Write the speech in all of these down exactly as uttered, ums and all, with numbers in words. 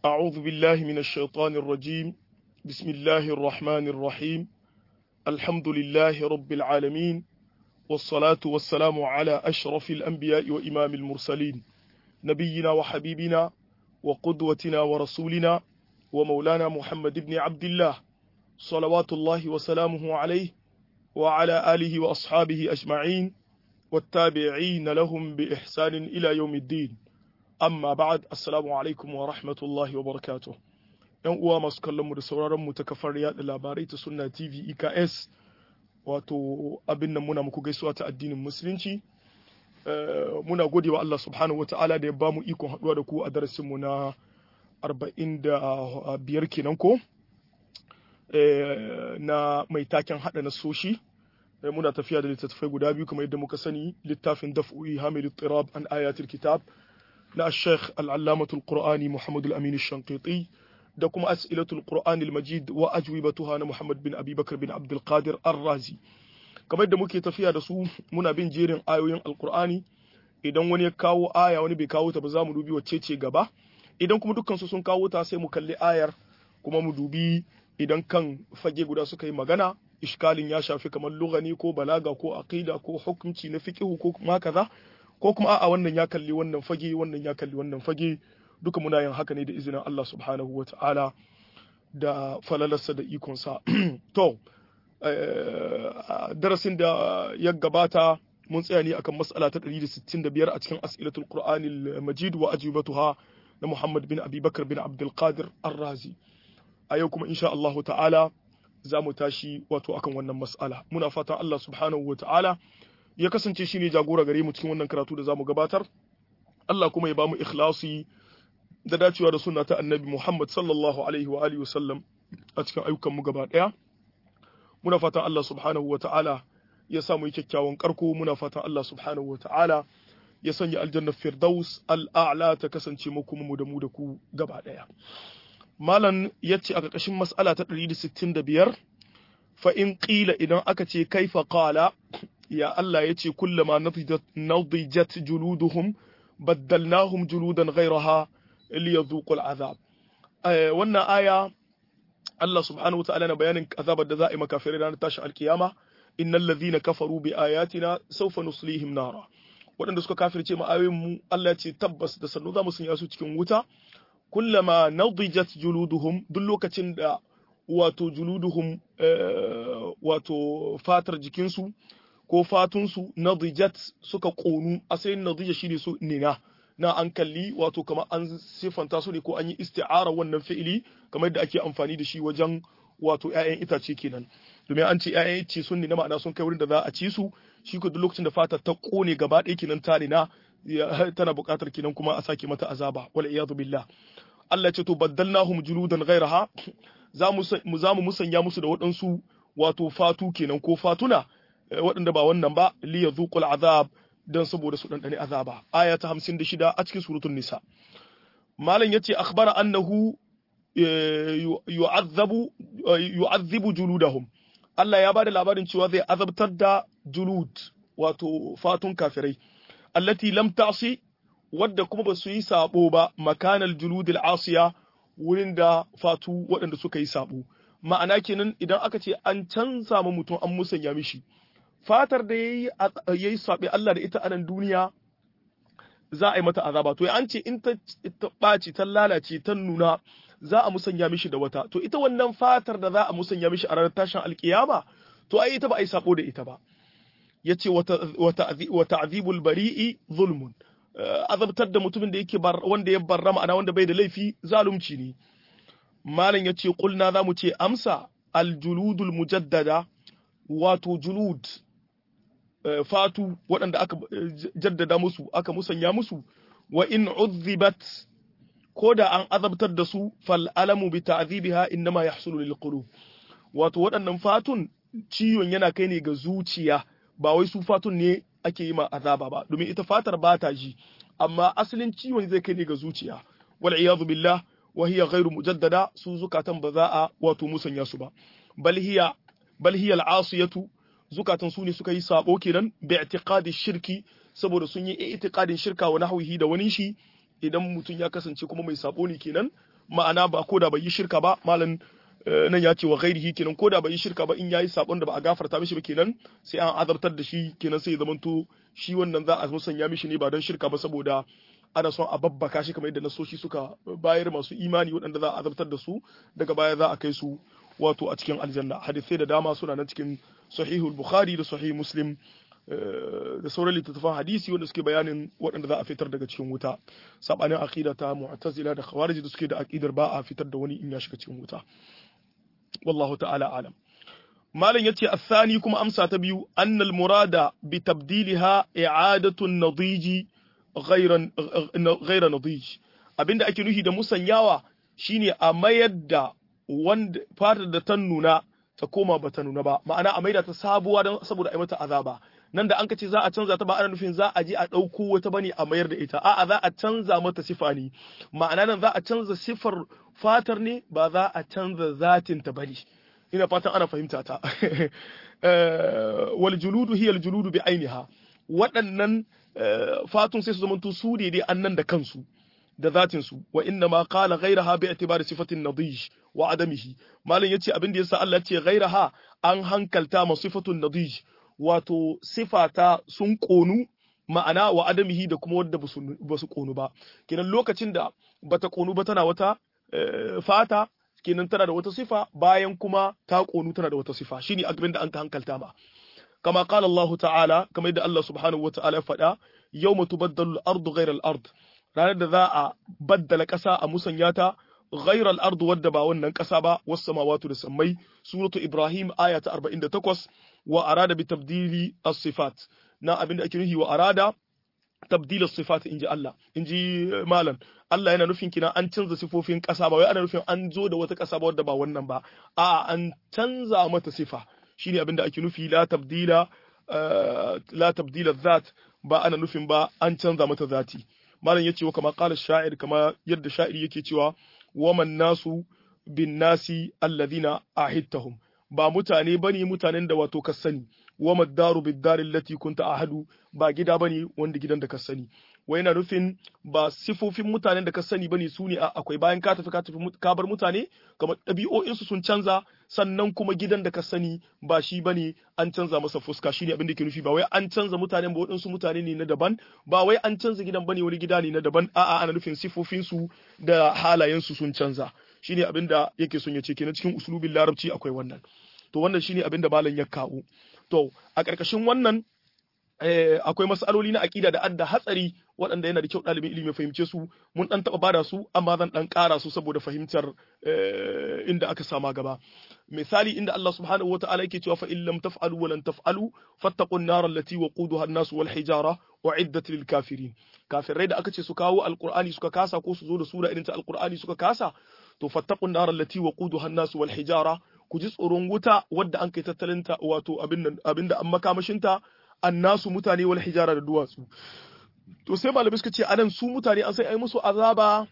أعوذ بالله من الشيطان الرجيم. بسم الله الرحمن الرحيم. الحمد لله رب العالمين، والصلاة والسلام على أشرف الأنبياء وإمام المرسلين، نبينا وحبيبنا وقدوتنا ورسولنا ومولانا محمد بن عبد الله، صلوات الله وسلامه عليه وعلى آله وأصحابه أجمعين والتابعين لهم بإحسان إلى يوم الدين. Amma ba'ad, assalamu alaikum wa rahmatullahi wa barakatuh. ‘Yan uwa masu kallon mu da sauraron mu ta kafar yaɗa labarai ta Sunna T V E K S, wato abin nan muna muku gaisuwa ta addinin Musulunci. Muna gode wa Allah subhanahu wa ta'ala da ya bamu ikon haɗuwa da ku a darasin mu na arba'in da biyar kenan ko na mai taken haɗa nasoshi. Muna tafiya da littattafai guda biyu kamar yadda muka sani, littafin daf'u'i hamil tirab an ayatul kitab na Sheikh Al'allamatul Qur'ani Muhammad Al-Amin Shanqiti da kuma As'ilatul Qur'ani Al-Majid wa ajwibatuha na Muhammad bin Abi Bakar bin Abdul Qadir Ar-Razi. Kamar da muke tafiya da su muna bin jerin ayoyin Al-Qur'ani, idan wani ya kawo aya wani bai kawo ta ba za mu dubi wacce ce gaba, idan kuma dukkan su sun kawo ta sai mu kalli ayar kuma mu dubi idan kan fage guda suka yi magana, iskalin ya shafi kamar lugani ko balaga ko aqida ko hukunci na fiqh ko kuma kaza, ko kuma a'a wannan ya kalli wannan fage wannan ya kalli wannan fage, duka muna yin haka ne da izinin Allah subhanahu wa ta'ala da falalarsa da ikonsa. To, darasin da ya gabata mun tsaya ne akan mas'ala ta ɗari da sittin da biyar a cikin as'ilatul Qur'anil Majid wa ajibatuha na Muhammad bin Abi Bakar bin Abdul Qadir Ar-Razi. A yau kuma insha Allah ta'ala za mu tashi wato akan wannan mas'ala. Muna fatan Allah subhanahu wa ta'ala ya kasance shine jagora gare mu cikin wannan karatu da zamu gabatar. Allah kuma ya bamu ikhlasi da dacewa da sunna ta Annabi Muhammad sallallahu alaihi wa alihi wasallam a cikin ayyukan mu gaba daya. Muna fatan Allah subhanahu wa ta'ala ya samu kyakkyawan karko, muna fatan Allah subhanahu wa ta'ala ya sanya aljanna firdaus al'a'la ta kasance mu kuma mu da mu da ku gaba daya. Malam yace a ƙarƙashin mas'ala ta ɗari da sittin da biyar, fa in qila idan aka ce kaifa qala, ya Allah ya ce kullama nadijat juluduhum baddalnahum juludan ghayraha liyadhuqul azab. Wannan aya Allah subhanahu wa ta'ala na bayanin azabar da za a yi makafirai ranar tashi alkiyama. Innal ladhina kafaru bi ayatina sawfa nuslihim nara. Waɗanda suka kafirce mu ayoyin mu Allah ya ce tabbas da sannu za mu sanya su cikin wuta. Kullama nadijat juluduhum, duk lokacin da wato juluduhum wato fatar jikinsu ko fatunsu nadijat suka ƙonu, asalin nadija shine su nina na an kalli wato kamar an siffanta su ne ko an yi isti'ara wannan fi'ili kamar yadda ake amfani da shi wajen wato ƴaƴan itace kenan, domin an ce ƴaƴan itace sun nina ma'ana sun kai wurin da za a ci su, shi ko duk lokacin da fata ta ƙone gaba ɗaya kenan ta nina tana buƙatar kenan kuma a sake mata azaba, wal iyadu billah. Allah ya ce to baddalnahum juludan ghayraha, za mu za mu musanya musu da waɗansu wato fatu kenan ko fatuna waɗanda ba wannan ba li yadhuqul azab, dan saboda su dandane azaba. Aya ta hamsin da shida a cikin suratul nisa. Malam yace akhbara annahu yu'azzabu yu'azzibu juludahum, Allah ya bada labarin cewa zai azabtar da julud wato fatun kafirai, allati lam ta'si, wadda kuma ba su yi sabo ba, makanal juludil asiya, wurin da fatu waɗanda suka yi sabo. Ma'ana kenan idan aka ce an canza ma mutum an musanya mishi fatar da yayi yayi sabe Allah da ita a nan duniya, za a yi mata azaba. To an ce in ta ɓaci ta lalace ta nuna za a musanya mishi da wata, to ita wannan fatar da za a musanya mishi a ranar tashin alkiyama, to ai ita ba a yi sabo da ita ba. Yace wa ta'dhibul bari'i zulmun, azabtar da mutumin da yake wanda ya barra ma'ana wanda bai da laifi zalunci ne. Malam yace qulna za mu ce amsa aljuludul mujaddada, wato julud fatu waɗanda aka jaddada musu aka musanya musu, wa in uzzibat, ko da an azabtar da su, fal alamu bi ta'dhibiha innama yahsulu lil qulub, wato waɗannan fatun ciwon yana kai ne ga zuciya, ba wai su fatun ne ake yi ma azaba ba, domin ita fatar ba ta ji, amma asalin ciwon zai kai ne ga zuciya. Wal iyadu billah, wa hiya ghairu mujaddada, su zukatan ba za a wato musanya su ba, bal hiya bal hiya al'asiyatu, zukatan su ne suka yi sabo kenan, bi i'tiqadi shirki, saboda sun yi i'tiqadin shirka wa nahwihi da wani shi. Idan mutum ya kasance kuma mai sabo ne kenan, ma'ana ba ko da bai yi shirka ba malam nan ya ce wa ghairihi kenan ko da bai yi shirka ba in yayi sabon da ba a gafarta mishi ba kenan sai an azabtar da shi kenan sai ya zamanto shi wannan za a musanya mishi ne ba don shirka ba saboda ana son a babbaka shi kamar yadda nasoshi suka bayar masu imani waɗanda za a azabtar da su daga baya za a kai su wato a cikin aljanna hadisai da dama suna nan cikin sahihul bukhari da sahih muslim da sauran littattafan hadisi wanda suke bayanin waɗanda za a fitar daga cikin wuta sabanin aqida ta mu'tazila da khawarij da suke da aqidar ba a fitar da wani in ya shiga cikin wuta wallahu ta'ala alam malam yace asani kuma amsa ta biyu annal murada bi tabdilha i'adatu an-nadiji ghayran ghayra nadij abinda ake nufi da musanyawa shine a mayar da wanda fatar da ta nuna ta koma ba ta nuna ba ma'ana a maida ta sabuwa don saboda a yi mata azaba nan da an ka ce za a canza ta ba ana nufin za a je a ɗauko wata bane a mayar da ita a'a za a canza mata sifa ne ma'ana nan za a canza sifar fatar ne ba za a canza zatin ta bane ina fatan ana fahimta ta wal juludu hiya al juludu bi ainiha waɗannan fatun sai su zamanto su ne dai annan da kansu da zatin su wa inna ma qala ghayraha bi i'tibari sifatin nadij wa adamihi malam yace abin da yasa Allah ya ce ghayraha an hankalta ma sifatun nadij wato sifata sun konu ma'ana wa adamihi da kuma wadda ba su konu ba kenan lokacin da bata konu ba tana wata fata kenan tana da wata sifa bayan kuma ta konu tana da wata sifa shine abin da an ka hankalta ma kama qala Allah ta'ala kamar yadda Allah subhanahu wa ta'ala ya faɗa yawma tubaddalu al-ardu ghayra al-ard ranar da za a baddala ƙasa a musanya ta ghayra al-ard wadda ba wannan ƙasa ba was samawati da sammai suratu ibrahim aya ta arba'in da takwas wa arada bi tabdili as-sifat na abinda ake nufi wa arada tabdil as-sifat inji Allah inji malam Allah yana nufin kina an canza sifofin ƙasa ba wai ana nufin an zo da wata ƙasa ba wadda ba wannan ba a an canza mata sifa shine abinda ake nufi la tabdila la tabdila zat ba ana nufin ba an canza mata zati malam yace wa kama qala sha'ir kama yadda sha'iri yake cewa waman nasu bin nasi alladhina ahidtahum ba mutane bane mutanen da wato ka sani wa maddaru biddari allati kunta ahadu ba gida bane wanda gidan da ka sani wai yana nufin ba sifofin mutanen da ka sani bane su ne akwai bayan ka tafi ka tafi ka bar mutane kamar ɗabi'o'in su sun canza sannan kuma gidan da ka sani ba shi bane an canza masa fuska shine abin da ke nufi ba wai an canza mutanen ba waɗansu mutane ne na daban ba wai an canza gidan bane wani gida ne na daban a'a ana nufin sifofin su da halayen su sun canza shine abin da yake son ya ce kenan cikin usulubin larabci akwai wannan to wannan shine abin da malam ya kawo to a ƙarƙashin wannan akwai mas'aloli na aqida da adda hatsari waɗanda yana da kyau ɗalibin ilimi ya fahimce su mun dan taɓa bada su amma zan dan ƙara su saboda fahimtar inda aka sama gaba misali inda Allah subhanahu wata'ala yake cewa fa in lam taf'alu wa lan taf'alu fattaqun nar allati waquduha an-nas wal hijara u'iddat lil kafirin kafirai da aka ce su kawo alqur'ani suka kasa ko su zo da sura irin ta alqur'ani suka kasa to fattaqun nar allati waquduha an-nas wal hijara ku ji tsoron wuta wadda an kai tattalinta wato abin abinda an makamashinta annasu mutane wal hijara da duwatsu to sai malamai suka ce anan su mutane an sai ai musu azaba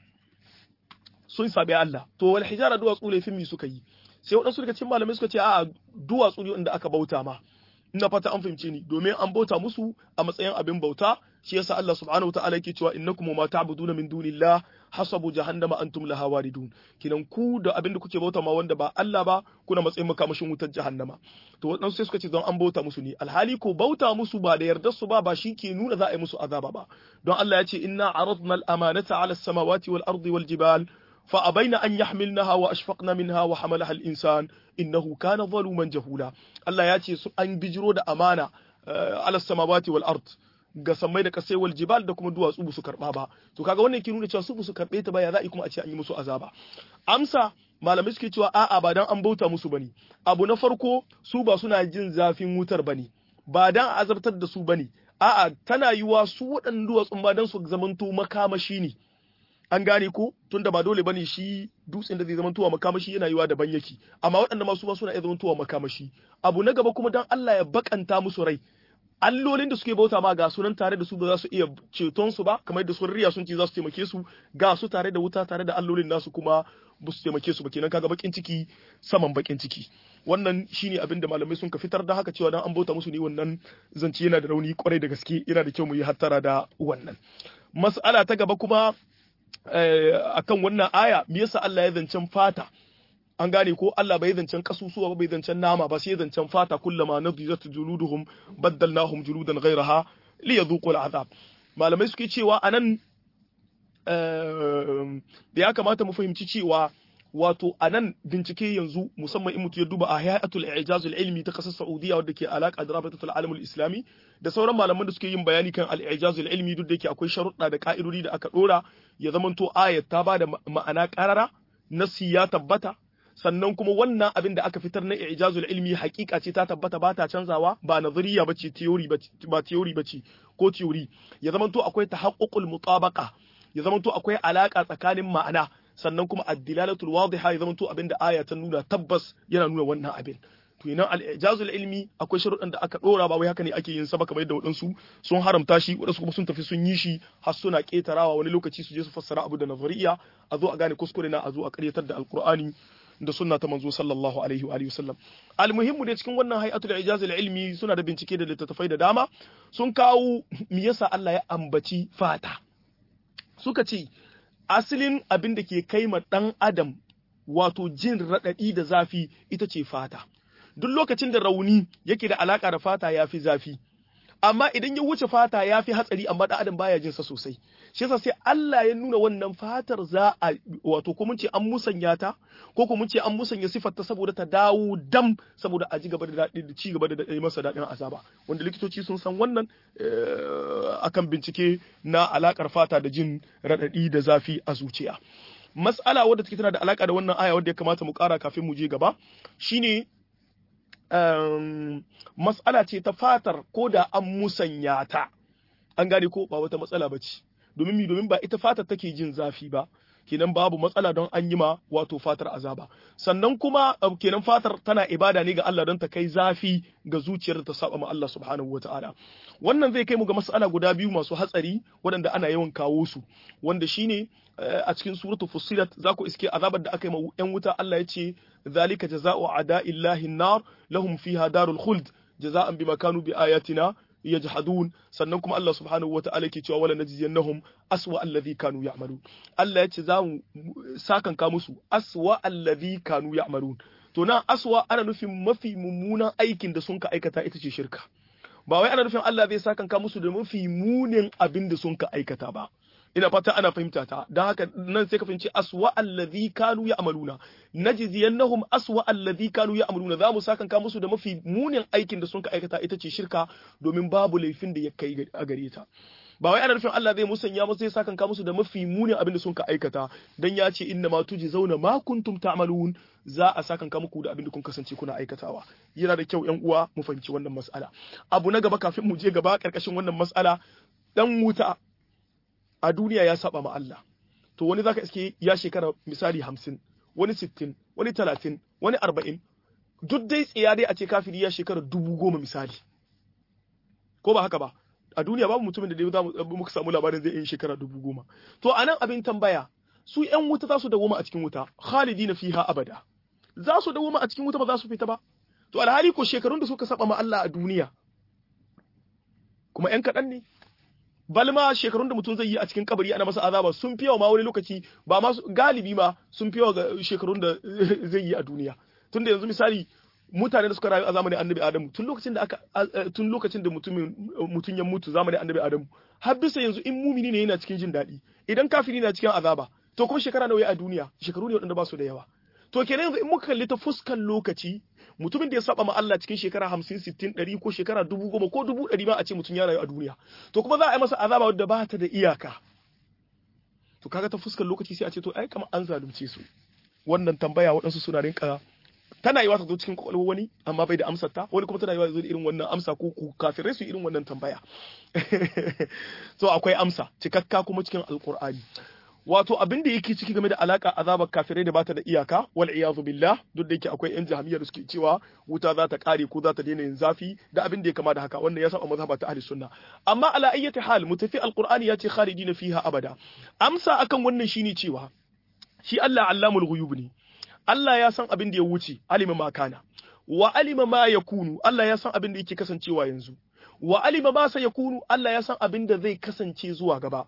sun sabe Allah to wal hijara duwatsu laifin mi suka yi sai wadansu daga cikin malamai suka ce a'a duwatsu ne inda aka bauta ma ina fata an fahimce ni domin an bauta musu a matsayin abin bauta shi yasa Allah subhanahu wataala yake cewa innakum ma ta'buduna min dunillah hasabu jahannama antum laha waridun kinan ku da abin da kuke bauta ma wanda ba Allah ba kuna matsayin makamashin wutar jahannama to wadansu sai suka ce don an bauta musu ne alhali ko bauta musu ba da yardar su ba ba shi ke nuna za a yi musu azaba ba don Allah ya ce inna aradna al-amanata 'ala as-samawati wal ardi wal jibal فأبين أن يحملنها وأشفقن منها وحملها الإنسان إنه كان ظلوما جهولا الله ياتي أن بجرو da amana على السماوات والأرض ga sammai da kasai wal jibal da kuma duwatsu ba su karba ba to kaga wannan ke nuna cewa su ba su karbe ta ba ya za'i kuma a ce an yi musu azaba amsa malamai suke cewa a'a ba dan an bauta musu bane abu na farko su ba suna jin zafin wutar bane ba dan azabtar da su bane a'a tana yiwa su waɗannan duwatsun ba dan su zamanto makamashi ne an gane ko tunda ba dole bane shi dutsen da zai zama tuwa makamashi yana yiwa daban yake amma waɗanda masu ma suna iya zama tuwa makamashi abu na gaba kuma dan Allah ya bakanta musu rai allolin da suke bauta ma ga sunan tare da su ba za su iya ceton su ba kamar da sun riya sun ce za su taimake su ga su tare da wuta tare da allolin nasu kuma ba su taimake su ba kenan kaga bakin ciki saman bakin ciki wannan shine abin da malamai sun ka fitar da haka cewa dan an bauta musu ne wannan zance yana da rauni kwarai da gaske yana da kyau mu yi hattara da wannan mas'ala ta gaba kuma akan wannan aya me yasa Allah ya zancen fata an gane ko Allah bai zancen kasusuwa ba bai zancen nama ba sai zancen fata kullama nadijat juluduhum baddalnahum juludan ghayraha liyadhuqul azab malamai suke cewa anan da ya kamata mu fahimci cewa wato anan bincike yanzu musamman in mutu ya duba a hayatul i'jazul ilmi ta kasar Saudiya wadda ke alaka da rabitatul alamul islami da sauran malaman da suke yin bayani kan al-i'jazul ilmi duk da yake akwai sharuɗa da ka'idodi da aka dora ya zamanto ayat ta bada ma'ana qarara nasi ya tabbata sannan kuma wannan abin da aka fitar na i'jazul ilmi hakika ce ta tabbata ba ta canzawa ba nazariya bace theory bace ba theory bace ko theory ya zamanto akwai tahaqququl mutabaqa ya zamanto akwai alaka tsakanin ma'ana sannan kuma ad-dilalatul wadiha ya zamanto abin da aya ta nuna tabbas yana nuna wannan abin to ina al-i'jazul ilmi akwai sharuɗan da aka dora ba wai haka ne ake yin sa ba kamar yadda wadansu sun haramta shi wadansu kuma sun tafi sun yi shi har suna ketarawa wani lokaci su je su fassara abu da nazariya a zo a gane kuskure na a zo a ƙaryatar da alqur'ani da sunna ta manzo sallallahu alaihi wa alihi wasallam almuhimmu dai cikin wannan hay'atul ijaz ilmi suna da bincike da littattafai da dama sun kawo me yasa Allah ya ambaci fata suka ce asalin abin da ke kai ma dan adam wato jin radadi da zafi ita ce fata duk lokacin da rauni yake da alaka da fata yafi zafi amma idan ya wuce fata yafi hatsari amma dan adam baya jin sa sosai shi yasa sai Allah ya nuna wannan fatar za a wato ko mun ce an musanya ta ko ko mun ce an musanya sifar ta saboda ta dawo dam saboda a ji gaba da dadi da ci gaba da dadi masa dadin azaba wanda likitoci sun san wannan akan bincike na alakar fata da jin radadi da zafi a zuciya mas'ala wadda take tana da alaka da wannan aya wadda ya kamata mu kara kafin mu je gaba shine um, mas'ala ce ta fatar ko da an musanya ta an gane ko ba wata matsala bace domin mi domin ba ita fatar take jin zafi ba kenan babu matsala don an yi ma wato fatar azaba sannan kuma kenan fatar tana ibada ne ga Allah don ta kai zafi ga zuciyar da ta saba ma Allah subhanahu wataala wannan zai kai mu ga mas'ala guda biyu masu hatsari waɗanda ana yawan kawo su wanda shine a cikin suratul fussilat za ku iske azabar da aka yi ma yan wuta Allah ya ce zalika jazaa'u a'da'illahi an-nar lahum fiha darul khuld jaza'an bima kanu bi ayatina yajhadun sannan kuma Allah subhanahu wata'ala yake cewa wala najziyannahum aswa alladhi kanu ya'malun Allah yace za mu sakan ka musu aswa alladhi kanu ya'malun to nan aswa ana nufin mafi mummunan aikin da sun ka aikata ita ce shirka ba wai ana nufin Allah zai sakan ka musu da mafi munin abin da sun ka aikata ba ina fata ana fahimta ta dan haka nan sai ka fahimci aswa alladhi kanu ya'maluna najziyannahum aswa alladhi kanu ya'maluna za mu sakan ka musu da mafi munin aikin da sun ka aikata ita ce shirka domin babu laifin da ya kai a gare ta ba wai ana nufin Allah zai musanya musu sai sakan ka musu da mafi munin abin da sun ka aikata dan ya ce inna ma tujzauna ma kuntum ta'malun za a sakan ka muku da abin da kun kasance kuna aikatawa yana da kyau ƴan uwa mu fahimci wannan mas'ala abu na gaba kafin mu je gaba karkashin wannan mas'ala dan wuta a duniya ya saba ma Allah to wani zaka iske ya shekara misali hamsin wani sittin wani talatin wani arba'in duk dai tsiya dai a ce kafiri ya shekara dubu goma misali ko ba haka ba a duniya babu mutumin da dai za mu muka samu labarin zai yi shekara dubu goma to anan abin tambaya su ƴan wuta za su dawoma a cikin wuta khalidina fiha abada za su dawoma a cikin wuta ba za su fita ba to alhali ko shekarun da suka saba ma Allah a duniya kuma ƴan kaɗan ne balma shekarun da mutum zai yi a cikin kabari ana masa azaba sun fi yawa ma wani lokaci ba ma galibi ma sun fi yawa ga shekarun da zai yi a duniya tunda yanzu misali mutane da suka rayu a zamanin annabi adamu tun lokacin da aka tun lokacin da mutumin mutun ya mutu zamanin annabi adamu har bisa yanzu in mumini ne yana cikin jin daɗi idan kafiri na cikin azaba to kuma shekara nawa a duniya shekaru ne waɗanda ba su da yawa to kenan yanzu in muka kalli ta fuskan lokaci mutumin da ya saba ma Allah cikin shekara hamsin sittin ɗari ko shekara dubu goma ko dubu ɗari ma a ce mutum ya rayu a duniya to kuma za a yi masa azaba wadda ba ta da iyaka to kaga ta fuskar lokaci sai a ce to ai kamar an zalunce su wannan tambaya waɗansu suna rinka tana yiwa ta zo cikin kwakwalwar wani amma bai da amsar ta wani kuma tana yiwa zo da irin wannan amsa ko ku kafirai su irin wannan tambaya to akwai amsa cikakka kuma cikin alqur'ani wato abin da yake ciki game da alaka azabar kafirai da bata da iyaka wal iyazu billah duk da yake akwai yan jahmiya da suke cewa wuta za ta kare ko za ta daina yin zafi da abin da ya kama da haka wannan ya saba mazhaba ta ahli sunna amma ala ayyati hal mutafi alqur'ani ya ce khalidina fiha abada amsa akan wannan shine cewa shi Allah allamul ghuyub ne Allah ya san abin da ya wuce alima ma kana wa alima ma yakunu Allah ya san abin da yake kasancewa yanzu wa alima ma sayakunu Allah ya san abin da zai kasance zuwa gaba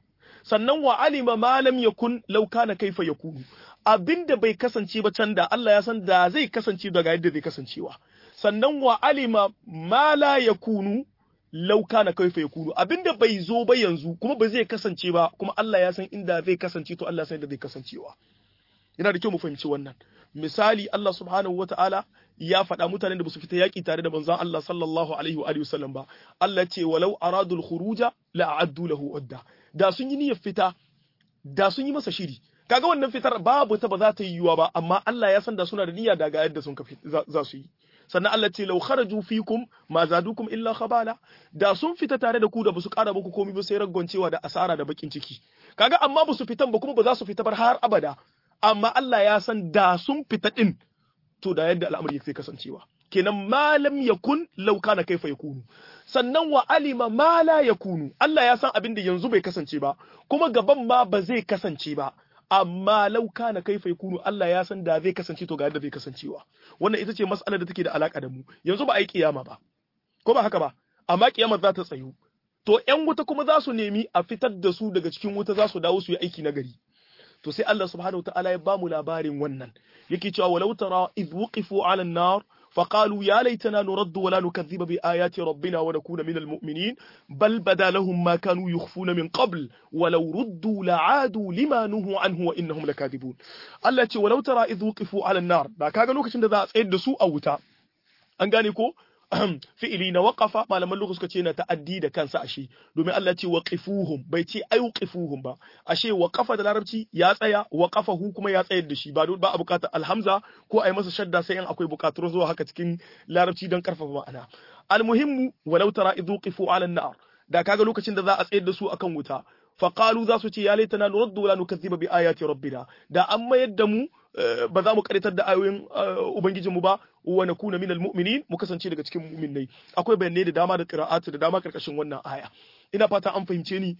sannan wa alima ma lam yakun law kana kaifa yakunu abinda bai kasance ba can da Allah ya san da zai kasance daga yadda zai kasancewa sannan wa alima ma la yakunu law kana kaifa yakunu abinda bai zo ba yanzu kuma ba zai kasance ba kuma Allah ya san inda zai kasance to Allah ya san inda zai kasancewa yana da kyau mu fahimci wannan misali Allah subhanahu wataala ya faɗa mutanen da ba su fita yaƙi tare da manzon Allah sallallahu alaihi wa alihi wasallam ba Allah ce walau aradul khuruja la a'addu lahu udda da sun yi niyyar fita da sun yi masa shiri kaga wannan fitar babu ta ba za ta yi yiwa ba amma Allah ya san da suna da niyya daga yadda sun kafi za su yi sannan Allah ce law kharaju fikum ma zadukum illa khabala da sun fita tare da ku da basu ƙara muku komai ba sai raggoncewa da asara da bakin ciki kaga amma ba su fitan ba kuma ba za su fita bar har abada amma Allah ya san da sun fita din to da yadda al'amari yake kasancewa kenan malam yakun law kana kaifa yakunu sannan wa alima ma la yakunu Allah ya san abin da yanzu bai kasance ba kuma gaban ma ba zai kasance ba amma law kana kaifa yakunu Allah ya san da zai kasance to ga yadda zai kasancewa wannan ita ce mas'alar da take da alaka da mu yanzu ba a yi kiyama ba ko ba haka ba amma kiyama za ta tsayu to ƴan wuta kuma za su nemi a fitar da su daga cikin wuta za su dawo su yi aiki na gari to sai Allah subhanahu wataala ya bamu labarin wannan yake cewa walau tara idh wuqifu 'ala an-nar فقالوا يا ليتنا نرد ولا نكذب بآيات ربنا ونكون من المؤمنين بل بدا لهم ما كانوا يخفون من قبل ولو ردوا لعادوا لما نهوا عنه وإنهم لكاذبون التي ولو ترى إذ وقفوا على النار da kaga lokacin da za a tsayar da su a wuta an gane ko fi'ili na waqafa malaman lugha suka ce na ta'addi da kansa ashe domin Allah ce waqifuhum bai ce ayuqifuhum ba ashe waqafa da larabci ya tsaya waqafahu kuma ya tsayar da shi ba ba a bukatar alhamza ko ai masa shadda sai in akwai bukatar zuwa haka cikin larabci don karfafa ma'ana almuhimmu walau tara idh wuqifu 'ala an-nar da kaga lokacin da za a tsayar da su akan wuta faqalu za su ce ya laitana nuraddu wala nukazziba bi ayati rabbina da an mayar da mu ba za mu karitar da ayoyin ubangijinmu ba wa nakuna minal mu'minin mu kasance daga cikin mu'minai akwai bayanai da dama da qira'atu da dama karkashin wannan aya ina fata an fahimce ni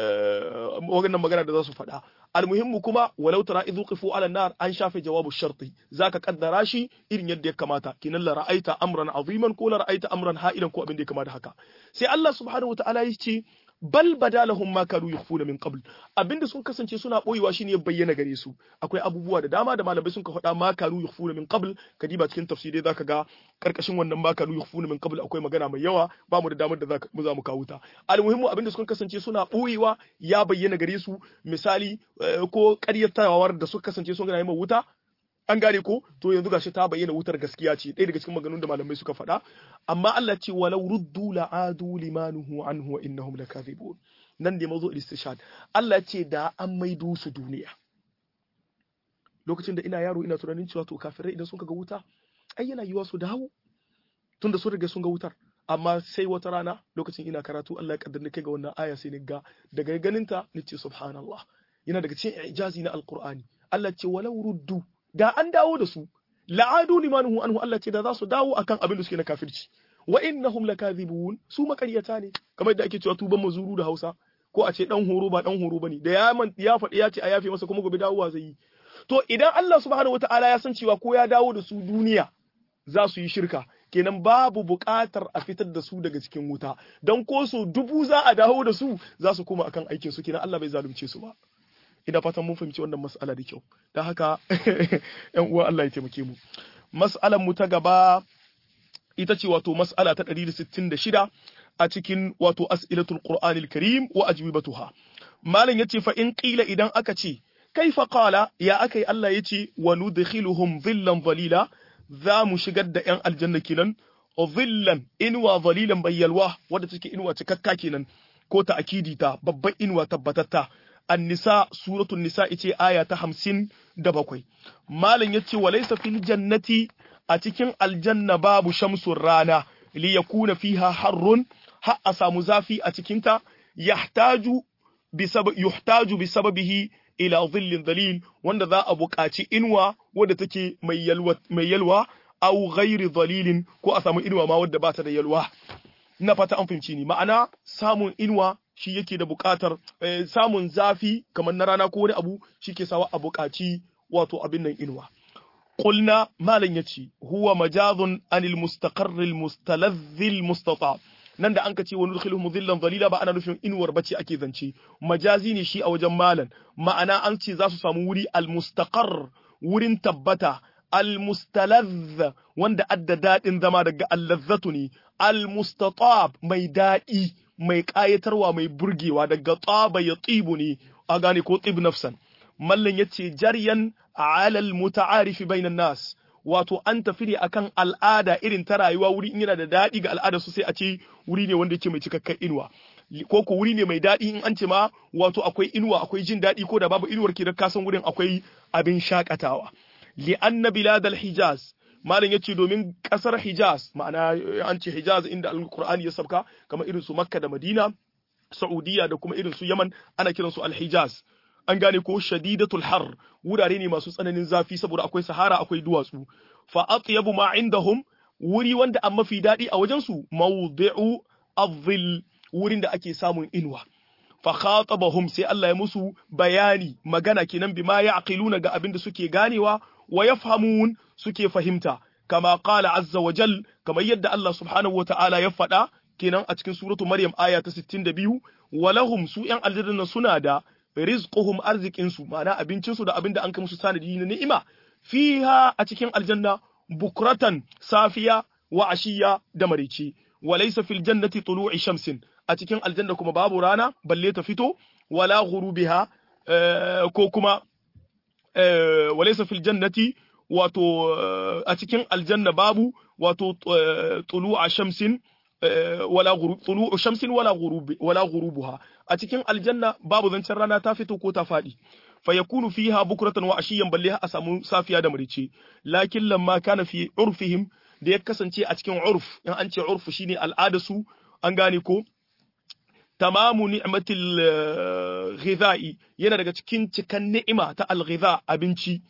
wannan magana da za su faɗa almuhimmu kuma walau tara idh qifu ala nar an shafe jawabu sharti zaka kaddara shi irin yadda ya kamata kinan la ra'aita amran aziman ko la ra'aita amran ha'ilan ko abin da ya kamata haka sai Allah subhanahu wataala ya ce bal badalahum ma kanu yukhfuna min qabl abinda sun kasance suna boyewa shine ya bayyana gare su akwai abubuwa da dama da malamai sun ka faɗa ma kanu yukhfuna min qabl kadiba cikin tafsirai zaka ga karkashin wannan ma kanu yukhfuna min qabl akwai magana mai yawa ba mu da damar da zaka mu za mu kawo ta almuhimmu abinda sun kasance suna boyewa ya bayyana gare su misali ko ƙaryatawar da suka kasance sun gana yi wuta an gane ko to yanzu gashi ta bayyana wutar gaskiya ce ɗaya daga cikin maganganun da malamai suka faɗa amma Allah ce walau ruddu la'adu limanuhu anhu wa innahum lakadhibun nan da mazo istishhad Allah ce da an maido su duniya lokacin da ina yaro ina tunanin cewa to kafirai idan sun ga wuta ai yana yiwa su dawo tunda sun riga sun ga wutar amma sai wata rana lokacin ina karatu Allah ya kaddara kai ga wannan aya sai ni ga daga ganinta nace subhanallah yana daga cikin ijazi na alqur'ani Allah ce walau ruddu da an dawo da su la'adu limanuhu anhu Allah ce da za su dawo akan abin da suke na kafirci wa innahum lakazibun su makaryata ne kamar da ake cewa tuban mazuru da Hausa ko a ce dan horo ba dan horo bane da ya ya faɗi ya ce a yafe masa kuma gobe dawowa zai yi to idan Allah subhanahu wataala ya san cewa ko ya dawo da su duniya za su yi shirka kenan babu buƙatar a fitar da su daga cikin wuta don ko su dubu za a dawo da su za su koma akan aikin su kenan Allah bai zalunce su ba ina fatan mun fahimci wannan mas'ala da kyau dan haka ƴan uwa Allah ya taimake mu mas'alan mu ta gaba ita ce wato mas'ala ta ɗari da sittin da shida a cikin wato as'ilatul qur'anil karim wa ajwibatuha malam yace fa in qila idan aka ce kaifa qala ya akai Allah yace wa nudkhiluhum dhillan dhalila za mu shigar da ƴan aljanna kenan dhillan inwa dhalilan bayyalwa wadda take inwa cikakka kenan ko ta akidi ta babban inwa tabbatatta An-Nisa suratul Nisa ce aya ta hamsin da bakwai malam yace walaysa fil jannati a cikin aljanna babu shamsun rana li yakuna fiha harrun ha a samu zafi a cikin ta yahtaju bi sabab yuhtaju bi sababihi ila dhillin dhalil wanda za a buƙaci inwa wanda take mai yalwa mai yalwa aw ghairi dhalilin ko a samu inwa ma wanda ba ta da yalwa ina fata an fahimci ni ma'ana samun inwa shi yake da buƙatar samun zafi kamar na rana ko wani abu shi ke sawa a buƙaci wato abin nan inuwa. Qulna malan yace huwa majazun anil mustaqarril mustalazzil mustata nan da an ka ce wa nudkhiluhum dhillan dhalila ba ana nufin inuwar bace ake zance majazi ne shi a wajen malan ma'ana an ce za su samu wuri almustaqar wurin tabbata almustalazz wanda adda dadin zama daga allazzatu ne almustatab mai dadi mai kayatarwa mai burgewa daga taba ya tibu ne a gane ko tib nafsan mallan yace jaryan ala almutaarif bainan nas wato an tafi ne akan al'ada irin ta rayuwa wuri in yana da dadi ga al'ada su sai a ce wuri ne wanda yake mai cikakken inuwa ko ko wuri ne mai dadi in an ce ma wato akwai inuwa akwai jin dadi ko da babu inuwar ke da kasan wurin akwai abin shakatawa li anna bilad al-hijaz malam yace domin kasar hijaz ma'ana an ce hijaz inda al-qur'ani ya sabka kamar irin su makka da madina saudiya da kuma irin su yaman ana kiran su al-hijaz an gane ko shadidatul har wurare ne masu tsananin zafi saboda akwai sahara akwai duwatsu fa atyabu ma indahum wuri wanda an mafi dadi a wajen su mawdi'u adh-dhill wurin da ake samun inuwa fa khatabahum sai Allah ya musu bayani magana kenan bima ya'qiluna ga abin da suke ganewa wa yafhamun suke fahimta kama qala azza wa jal kamar yadda Allah subhanahu wa ta'ala ya faɗa kenan a cikin suratu maryam aya ta sittin da biyu walahum su yan aljanna suna da rizquhum arzikin su ma'ana abincin su da abin da an kai musu sanadi na ni'ima fiha a cikin aljanna bukratan safiya wa ashiya da marici walaysa fil jannati tulu'i shamsin a cikin aljanna kuma babu rana balle ta fito wala ghurubiha ko kuma walaysa fil jannati wato a cikin aljanna babu wato tulu'a shamsin wala ghurub tulu'u shamsin wala ghurub wala ghurubuha a cikin aljanna babu zancen rana ta fito ko ta fadi fa yakunu fiha bukratan wa ashiyan balle a samu safiya da marice lakin lamma kana fi urfihim da ya kasance a cikin urf in an ce urf shine al'adasu an gane ko tamamu ni'matil ghidha'i yana daga cikin cikan ni'ima ta al-ghidha abinci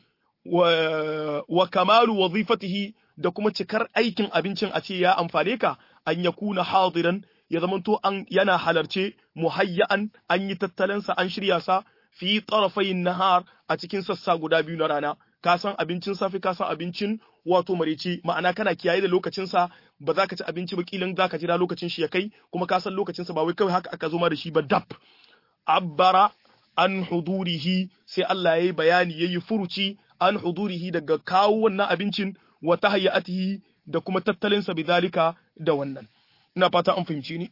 wa wa kamalu wazifatihi da kuma cikar aikin abincin a ce ya amfane ka an yakuna hadiran ya zamanto an yana halarce muhayya'an an yi tattalin sa an shirya sa fi tarafayin nahar a cikin sassa guda biyu na rana ka san abincin safi ka san abincin wato marici ma'ana kana kiyaye da lokacin sa ba za ka ci abinci ba kilan za ka jira lokacin shi ya kai kuma ka san lokacin sa ba wai kawai haka aka zo ma da shi ba dab abbara an hudurihi sai Allah yayi bayani yayi furuci an hudurihi daga kawo wannan abincin wa tahayyatihi da kuma tattalin sa bidalika da wannan ina fata an fahimci ni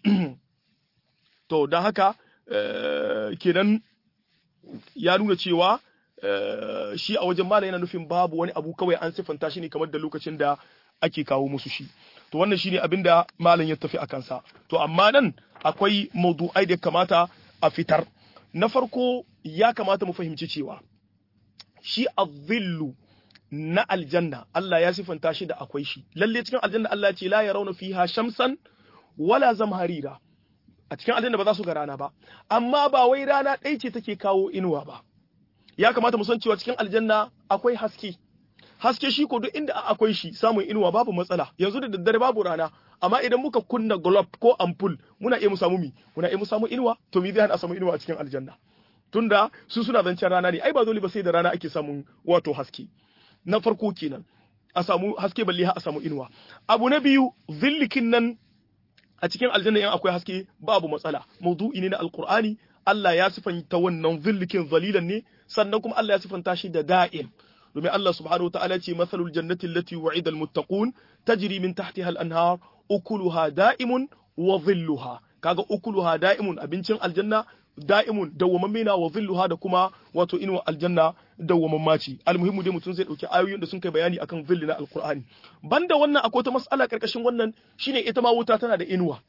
to dan haka kenan ya nuna cewa shi a wajen mala yana nufin babu wani abu kawai an siffanta shi ne kamar da lokacin da ake kawo musu shi to wannan shine abin da malam ya tafi akan sa to amma nan akwai mawdu'ai da kamata a fitar na farko ya kamata mu fahimci cewa shi az-zillu na aljanna Allah ya siffanta shi da akwai shi lalle cikin aljanna Allah ya ce la yarawna fiha shamsan wala zamharira a cikin aljanna ba za su ga rana ba amma ba wai rana ɗaya ce take kawo inuwa ba ya kamata mu san cewa cikin aljanna akwai haske haske shi ko duk inda akwai shi samun inuwa babu matsala yanzu da daddare babu rana amma idan muka kunna globe ko ampul muna iya mu samu mi muna iya mu samu inuwa to me zai hana a samu inuwa a cikin aljanna tunda su suna zancen rana ne ai ba dole ba sai da rana ake samun wato haske na farko kenan a samu haske balle ha a samu inuwa abu na biyu zillikin nan a cikin aljanna yan akwai haske babu matsala mawdu'i ne na alqur'ani Allah ya sifanta wannan zillikin zalilan ne sannan kuma Allah ya sifanta shi da da'im domin Allah subhanahu wataala ce mathalul jannati allati wa'ida almuttaqun tajri min tahtiha al-anhar ukuluha da'imun wa dhilluha kaga ukuluha da'imun abincin aljanna da'imun dawwamamme na wa dhilluha da kuma wato inuwa aljanna dawwamamma ce almuhimmu dai mutum zai dauki ayoyin da sun kai bayani akan dhilli na alqur'ani banda wannan akwai ta mas'ala karkashin wannan shine ita ma wuta tana da inuwa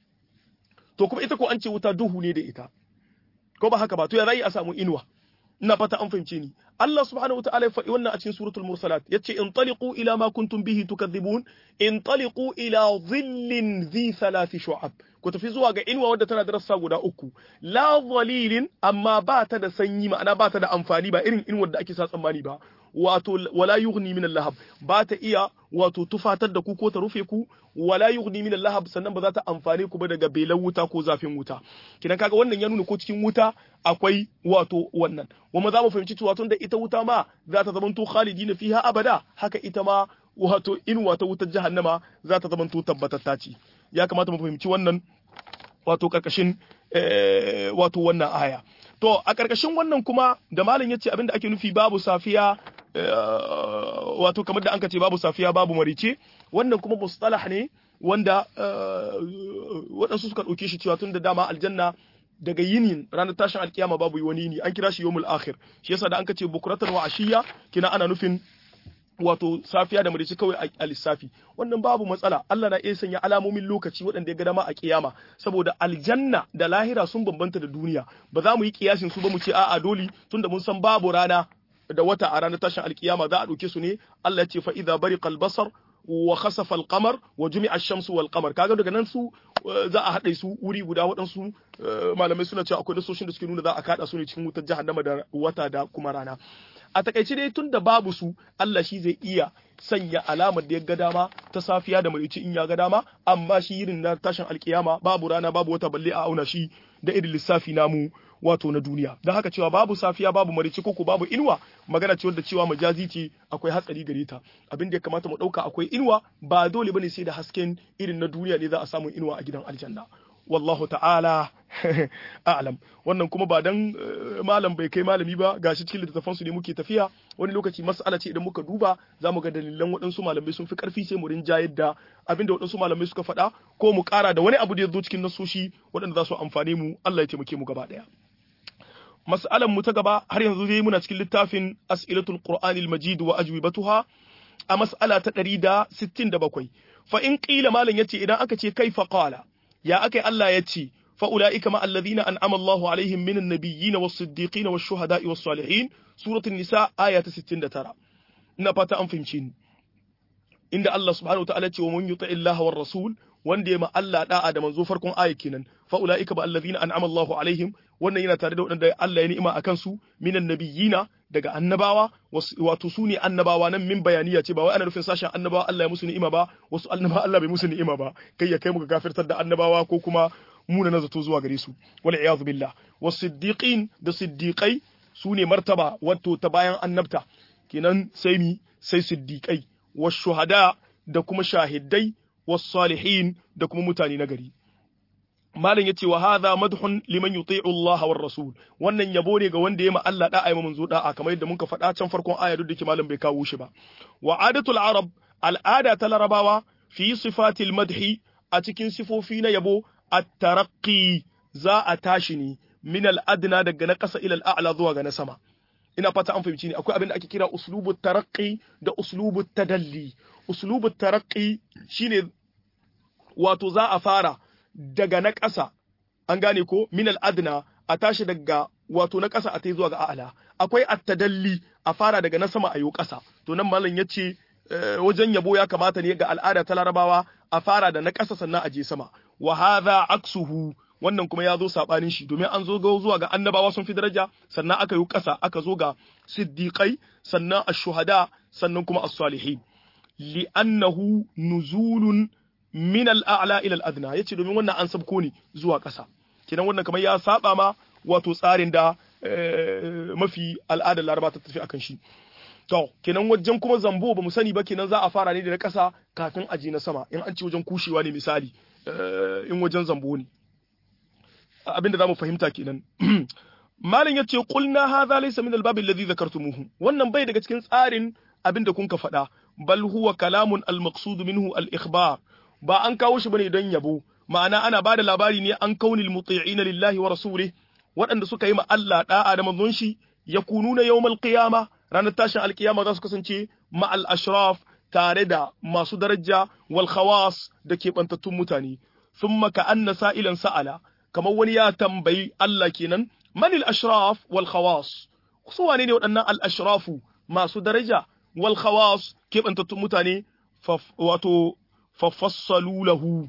to kuma ita ko an ce wuta duhu ne da ita ko ba haka ba to ya rai a samu inuwa ina fata an fahimce ni Allah subhanahu wataala ya faɗi wannan a cikin suratul mursalat yace intaliqu ila ma kuntum bihi tukadhibun intaliqu ila dhillin dhi thalath shu'ab ku tafi zuwa ga inuwa wadda tana da rassa guda uku la dhalilin amma ba ta da sanyi ma'ana ba ta da amfani ba irin inuwar da ake sa tsammani ba wato wala yughni min al-lahab ba ta iya wato tufatar da ku ko ta rufe ku wala yughni min al-lahab sannan ba za ta amfane ku ba daga belan wuta ko zafin wuta kidan kaga wannan ya nuna ko cikin wuta akwai wato wannan kuma za mu fahimci cewa tun da ita wuta ma za ta zamanto khalidina fiha abada haka ita ma wato inuwa ta wutar jahannama za ta zamanto tabbatatta ce ya kamata mu fahimci wannan wato karkashin wato wannan aya to a karkashin wannan kuma da malam yace abinda ake nufi babu safiya wato kamar da anka ce babu safiya babu marice wannan kuma mustalah ne wanda waɗansu suka ɗauke shi cewa tun da dama aljanna daga yinin ranar tashin alkiyama babu wani yini an kira shi yawmul akhir shi yasa da an kace bukuratan wa ashiya kina ana nufin wato safiya da marici kawai a lissafi wannan babu matsala Allah na iya sanya alamomin lokaci waɗanda ya ga dama a kiyama saboda aljanna da lahira sun bambanta da duniya ba za mu yi kiyasin su ba mu ce a'a dole tunda mun san babu rana da wata a ranar tashin alkiyama za a ɗauke su ne Allah ya ce fa idza bariqal basar wa khasafa al-qamar wa jumi'a ash-shamsu wal qamar kaga daga nan su za a haɗe su wuri guda waɗansu malamai suna cewa akwai nasoshin da suke nuna za a kada su ne cikin wutar jahannama da wata da kuma rana a takaice dai tun da babu su Allah shi zai iya sanya alamar da ya ga dama ta safiya da marici in ya ga dama amma shi irin na tashin alkiyama babu rana babu wata balle a auna shi da irin lissafi namu wato na duniya don haka cewa babu safiya babu marici ko babu inuwa magana ce wadda cewa majazi ce akwai hatsari gare ta abin da ya kamata mu dauka akwai inuwa ba dole bane sai da hasken irin na duniya ne za a samu inuwa a gidan aljanna wallahu ta'ala a'lam wannan kuma ba dan malam bai kai malami ba gashi cikin littattafan su ne muke tafiya wani lokaci mas'ala ce idan muka duba zamu ga dalilan waɗansu malamai sun fi karfi sai mu rinjayar da abinda waɗansu malamai suka faɗa ko mu ƙara da wani abu da ya zo cikin nasoshi waɗanda za su amfane mu Allah ya taimake mu gaba ɗaya mas'alan mu ta gaba har yanzu dai muna cikin littafin as'ilatul qur'anil majid wa ajwibatuha a mas'ala ta ɗari da sittin da bakwai fa in qila malam yace idan aka ce kaifa qala ya akai Allah yace fa ulaika ma alladhina an'ama Allahu alaihim minan nabiyyin was-siddiqin wash-shuhada'i was-salihin suratul nisa aya ta sittin da tara ina fata an fahimci ni inda Allah subhanahu wa ta'ala ce wa man yuti illaha war rasul wanda ya ma Allah da'a da manzo farkon aya kenan fa ulaika ba allazina an'ama Allahu alaihim wannan yana tare da wadanda Allah ya ni'ima akan su minan nabiyina daga annabawa wato su ne annabawa nan min bayaniya ce ba wai ana nufin sashen annabawa Allah ya musu ni'ima ba wasu annabawa Allah bai musu ni'ima ba kai ya kai mu ga gafirtar da annabawa ko kuma muna na zato zuwa gare su wal iyad billah was-siddiqin da siddiqai su ne martaba wato ta bayan annabta kenan sai mi sai siddiqai wash-shuhada da kuma shahidai was-salihin da kuma mutane nagari malam yace wa hadha madhun liman yuti'u Allah war rasul wannan yabo ne ga wanda ya ma Allah da'a ya manzo da'a kamar yadda muka faɗa can farkon aya duk da malam bai kawo shi ba wa adatul arab al'ada ta larabawa fi sifatil madhi a cikin sifofi na yabo at-taraqqi za a tashi ne min al-adna daga na ƙasa ila al-a'la zuwa ga na sama ina fata an fahimci ne akwai abin da ake kira uslubut taraqqi da uslubut tadalli uslubut taraqqi shine wato za a fara daga na ƙasa an gane ko min al-adna a tashi daga wato na ƙasa a tai zuwa ga a'la akwai at-tadalli a fara daga na sama a yo ƙasa to nan mallan yace wajen yabo ya kamata ne ga al'ada ta larabawa a fara da na ƙasa sannan a je sama wa hadha aksuhu wannan kuma ya zo sabanin shi domin an zo zuwa ga annabawa sun fi daraja sannan aka yi ƙasa aka zo ga siddiqai sannan ash-shuhada sannan kuma as-salihin li'annahu nuzulun min al-a'la ila al-adna yace domin wannan an sabko ne zuwa ƙasa kenan wannan kamar ya saba ma wato tsarin da mafi al'adar laraba ta tafi akan shi to kenan wajen kuma zambo ba mu sani ba kenan za a fara ne da na ƙasa kafin a je na sama in an ci wajen kushewa ne misali in wajen zambo ne abinda zamu fahimta kenan malam yace qulna hadha laysa min al-bab alladhi dhakartumuhu wannan bai daga cikin tsarin abinda kun ka faɗa bal huwa kalamun al-maqsud minhu al-ikhbar ba an kawo shi bane don yabo ma'ana ana bada labari ne an kaunil muti'ina lillahi wa rasulih waɗanda suka yi ma Allah da'a da manzon shi yakununa yawmal qiyamah ranar tashin alkiyama za su kasance ma al-ashraf tare da masu daraja wal khawas da keɓantattun mutane thumma ka anna sa'ilan sa'ala kamar wani ya tambayi Allah kenan manil ashraf wal khawas su wane ne waɗannan al ashrafu masu daraja wal khawas keɓantattun mutane wato fafassalu lahu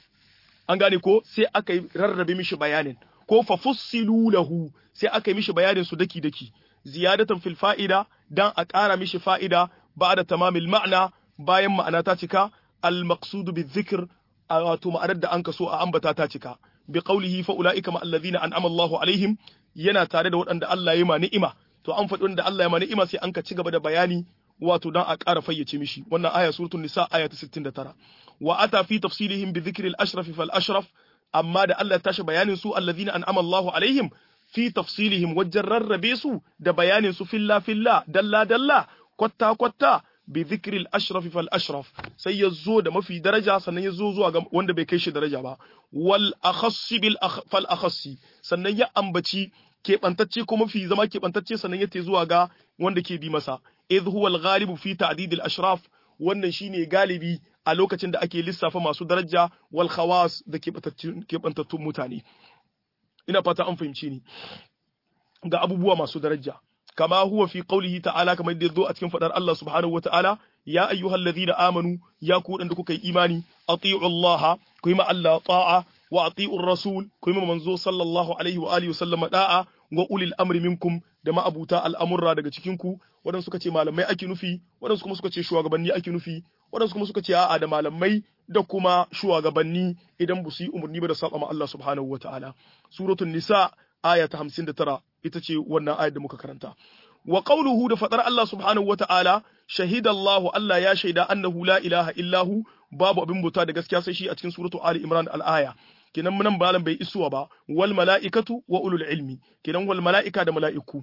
an gane ko sai aka rarrabe mishi bayanin ko fafussilu lahu sai aka yi mishi bayanin su daki daki ziyadatan fil fa'ida dan a ƙara mishi fa'ida ba'da tamamil ma'na bayan ma'ana ta cika al maqsud bi dhikr wato ma'anar da an kaso a ambata ta cika bi qawlihi fa ulaika ma alladhina an'ama Allahu alaihim yana tare da waɗanda Allah ya ma ni'ima to an faɗi wanda Allah ya ma ni'ima sai an ka ci gaba da bayani wato dan a ƙara fayyace mishi wannan aya suratul nisa aya ta sittin da tara wa ata fi tafsilihim bi dhikri al-ashraf fal ashraf amma da Allah ya tashi bayanin su alladhina an'ama Allahu alaihim fi tafsilihim wajen rarrabe su da bayanin su filla filla dalla dalla kwatta kwatta bi dhikri al-ashraf fal ashraf sai yazo da mafi daraja sannan yazo zuwa ga wanda bai kai shi daraja ba wal akhassi bil fal akhassi sannan ya ambaci keɓantacce ko mafi zama keɓantacce sannan ya te zuwa ga wanda ke bi masa idh huwa al-ghalibu fi ta'did al-ashraf wannan shine galibi a lokacin da ake lissafa masu daraja wal khawas da keɓantattun mutane ina fata an fahimci ni ga abubuwa masu daraja kama huwa fi qawlihi ta'ala kamar da yazo a cikin fadar Allah subhanahu wata'ala ya ayyuhalladhina amanu ya ku da kuka yi imani ati'u Allah ku yi ma Allah ta'a wa ati'u rasul ku yi ma manzo sallallahu alaihi wa alihi wasallama da'a wa ulil amri minkum da ma'abuta al'amurra daga cikin ku wadansu suka ce malamai ake nufi wadansu kuma suka ce shugabanni ake nufi wadansu kuma suka ce a'a da malamai da kuma shugabanni idan bu su yi umarni ba da saba ma Allah subhanahu wata'ala suratul nisa aya ta hamsin da tara ita ce wannan ayar da muka karanta wa qawluhu da fadar Allah subhanahu wata'ala shahidallahu Allah ya shaida annahu la ilaha illahu babu abin buta da gaskiya sai shi a cikin suratu ali imran al-aya kinan munan balan bai isuwa ba wal mala'ikatu wa ulul ilmi kinan wal mala'ika da mala'iku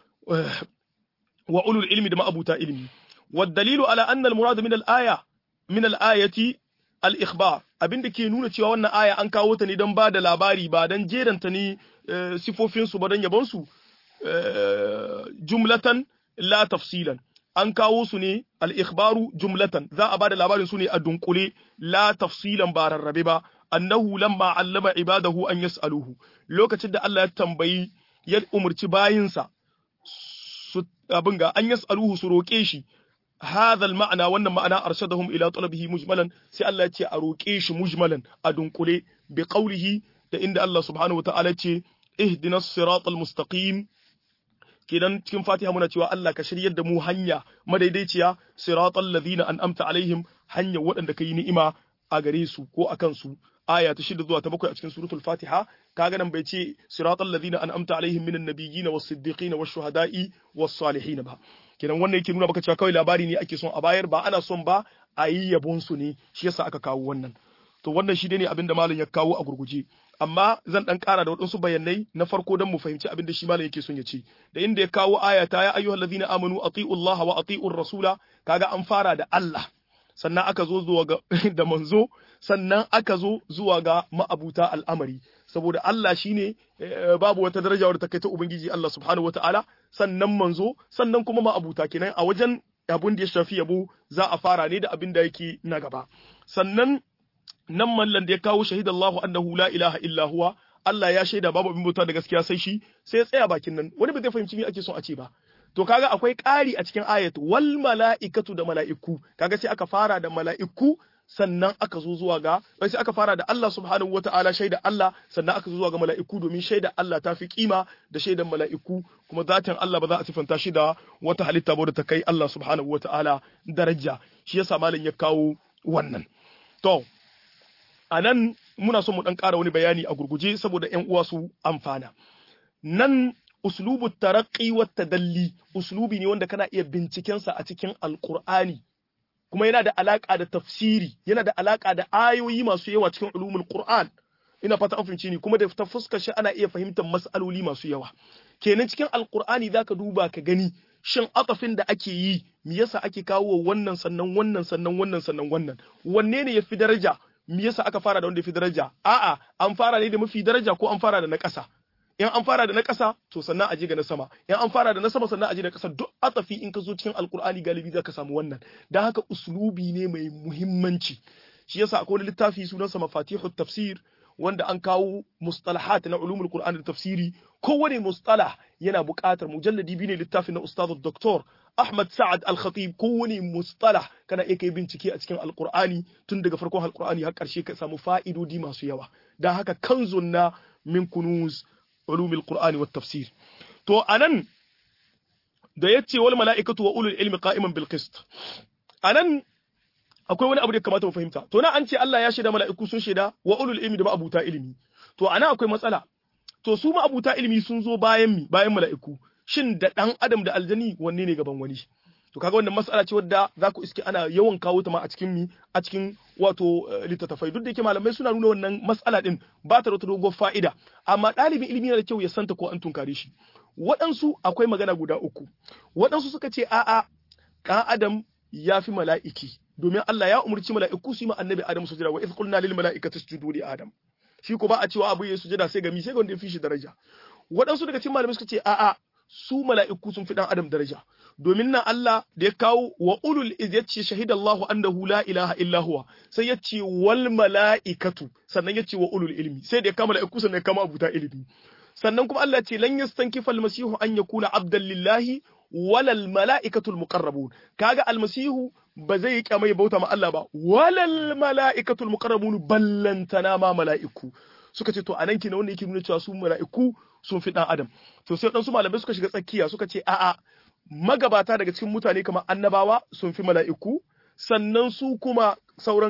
wa ulul ilmi da ma'abuta ilmi wad dalilu ala anna al-murad min al-aya min al-ayati al-ikhbar abinda ke nuna cewa wannan aya an kawo ta ne don ba da labari ba don jeranta ne sifofin su ba don yabon su jumlatan la tafsilan an kawo su ne al-ikhbaru jumlatan za a ba da labarin su ne a dunkule la tafsilan ba rarrabe ba annahu lamma allama ibadahu an yas'aluhu lokacin da Allah ya tambayi ya umurci bayinsa su abin ga an yas'aluhu su roke shi hadha al-ma'na wannan ma'ana arshadahum ila talabihi mujmalan sai Allah ya ce a roke shi mujmalan a dunkule bi qawlihi da inda Allah subhanahu wata'ala ce ihdinas siratal mustaqim kidan cikin Fatiha muna cewa Allah ka shiryar da mu hanya madaidaiciya siratal ladina an'amta alaihim hanya waɗanda kai ni'ima a gare su ko akan su aya ta shida zuwa ta bakwai a cikin suratul Fatiha kaga nan bai ce siratal ladina an'amta alaihim minan nabiyyin was-siddiqin wash-shuhada'i was-salihin ba kidan wannan yake nuna baka cewa kawai labari ne ake son a bayar ba ana son ba a yi yabon su ne shi yasa aka kawo wannan to wannan shi ne abinda malam ya kawo a gurguje amma zan dan kara da wadansu bayanai na farko dan mu fahimci abinda shi malam yake son ya ce da inda ya kawo aya ta ya ayyuhal ladina amanu atiullaha wa atiur rasula kaga an fara da Allah sannan aka zo zuwa ga da manzo sannan aka zo zuwa ga ma'abuta al'amari saboda Allah shine babu wata daraja wadda ta kai ta ubangiji Allah subhanahu wataala sannan manzo sannan kuma ma'abuta kenan a wajen abun da ya shafi yabo za a fara ne da abin da yake na gaba sannan nan mallan da ya kawo shahidallahu annahu la ilaha illa huwa Allah ya shaida babu abin bauta da gaskiya sai shi sai ya tsaya bakin nan wani ba zai fahimci me ake son a ce ba to kaga akwai ƙari a cikin ayat wal mala'ikatu da mala'iku kaga sai aka fara da mala'iku sannan aka zo zuwa ga sai aka fara da Allah subhanahu wata'ala shaida Allah sannan aka zo zuwa ga mala'iku domin shaida Allah ta fi kima da shaidan mala'iku kuma zatin Allah ba za a sifanta shi da wata halitta ba da ta kai Allah subhanahu wata'ala daraja shi yasa malam ya kawo wannan to anan muna son mu dan ƙara wani bayani a gurguje saboda ƴan uwa su amfana nan uslubu taraqqi wa tadalli uslubi ne wanda kana iya binciken sa a cikin alqur'ani kuma yana da alaka da tafsiri yana da alaka da ayoyi masu yawa cikin ulumul qur'an ina fata an fahimci ni kuma da ta fuskar shi ana iya fahimtar mas'aloli masu yawa kenan cikin alqur'ani zaka duba ka gani shin atafin da ake yi me yasa ake kawo wannan sannan wannan sannan wannan sannan wannan wanne ne yafi daraja me yasa aka fara da wanda yafi daraja a'a an fara ne da mafi daraja ko an fara da na ƙasa in an fara da na ƙasa to sannan aje ga na sama in an fara da na sama sannan aje da ƙasa duk atafi in ka zo cikin alkur'ani galibi zaka samu wannan dan haka uslubi ne mai muhimmanci shi yasa akwai littafi sunansa mafatihut tafsir wanda an kawo mustalahat na ulumul qur'an da tafsiri kowane mustalah yana buƙatar mujalladi biyu ne littafin na ustad doktor Ahmad Sa'ad Al-Khatib kowane mustalah kana iya kai bincike a cikin alkur'ani tun daga farkon alkur'ani har ƙarshe ka samu fa'idodi masu yawa dan haka kanzun na min kunuz علوم القرآن والتفسير تو أنن da yace wal mala'ikatu wa ulul ilmi qa'iman bil qist anan akwai wani abu da kamata mu fahimta to na an ce Allah ya shaida mala'iku sun shaida wa ulul ilmi da ma'abuta ilmi to ana akwai matsala to su ma'abuta ilmi sun zo bayan mi bayan mala'iku shin da dan adam da aljani wanne ne gaban wani to kaga wannan mas'ala ce wadda za ku iske ana yawan kawo ta ma a cikin mi a cikin wato littattafai duk da yake malamai suna nuna wannan mas'ala din ba ta da wata dogon fa'ida amma ɗalibin ilimi yana da kyau ya santa ko an tunkare shi waɗansu akwai magana guda uku waɗansu suka ce a'a ɗan adam ya fi mala'iki domin Allah ya umarci mala'iku su yi ma annabi Adam sujada wa idh qulna lil mala'ikati isjudu li Adam shi ko ba a cewa abu ya sujada sai ga mi sai ga wanda ya fi shi daraja waɗansu daga cikin malamai suka ce a'a su mala'iku sun fi dan adam daraja domin nan Allah da ya kawo wa ulul izzati shahida Allahu annahu la ilaha illa huwa sai ya ce wal mala'ikatu sannan ya ce wa ulul ilmi sai da ya kama mala'iku sannan ya kama abuta ilmi sannan kuma Allah ya ce lan yastankifa almasihu an yakuna abdan lillahi walal mala'ikatul muqarrabun kaga almasihu ba zai kyamai bauta ma Allah ba walal mala'ikatul muqarrabun ballantana ma mala'iku suka ce to anan kina wanda yake nuna cewa su mala'iku sun fi dan adam to sai dan su malamai suka shiga tsakiya suka ce a'a magabata daga cikin mutane kamar annabawa sun fi mala'iku sannan su kuma sauran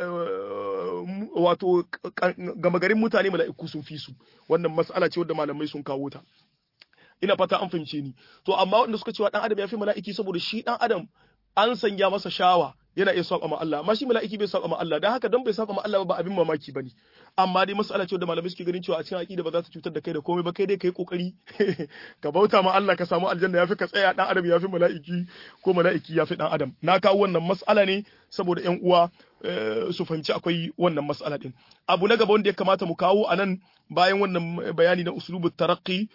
wato gama garin mutane mala'iku sun fi su wannan mas'ala ce wadda malamai sun kawo ta ina fata an fahimce ni to amma wanda suka cewa dan adam ya fi mala'iki saboda shi dan adam an sanya masa shawa yana iya saba ma Allah amma shi mala'iki bai saba ma Allah dan haka dan bai saba ma Allah ba abin mamaki bane amma dai mas'ala ce da malamai suke ganin cewa a cikin aqida ba za ta cutar da kai da komai ba kai dai kai kokari ka bauta ma Allah ka samu aljanna yafi ka tsaya dan adam yafi mala'iki ko mala'iki yafi dan adam na kawo wannan mas'ala ne saboda ƴan uwa su fahimci akwai wannan mas'ala din abu na gaba wanda ya kamata mu kawo anan bayan wannan bayani na uslubut taraqqi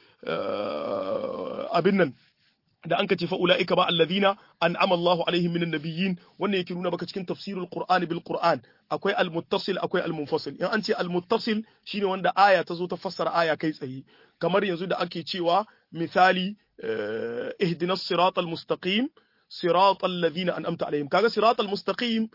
abin nan da an kace fa ulaika ba alladhina an'ama Allahu alaihim minan nabiyyin wannan yake nuna baka cikin tafsirul qur'ani bil qur'an akwai al-muttasil akwai al-munfasil in an ce al-muttasil shine wanda aya ta zo ta fassara aya kai tsaye kamar yanzu da ake cewa misali ihdinas siratal mustaqim siratal ladina an'amta alaihim kaga siratal mustaqim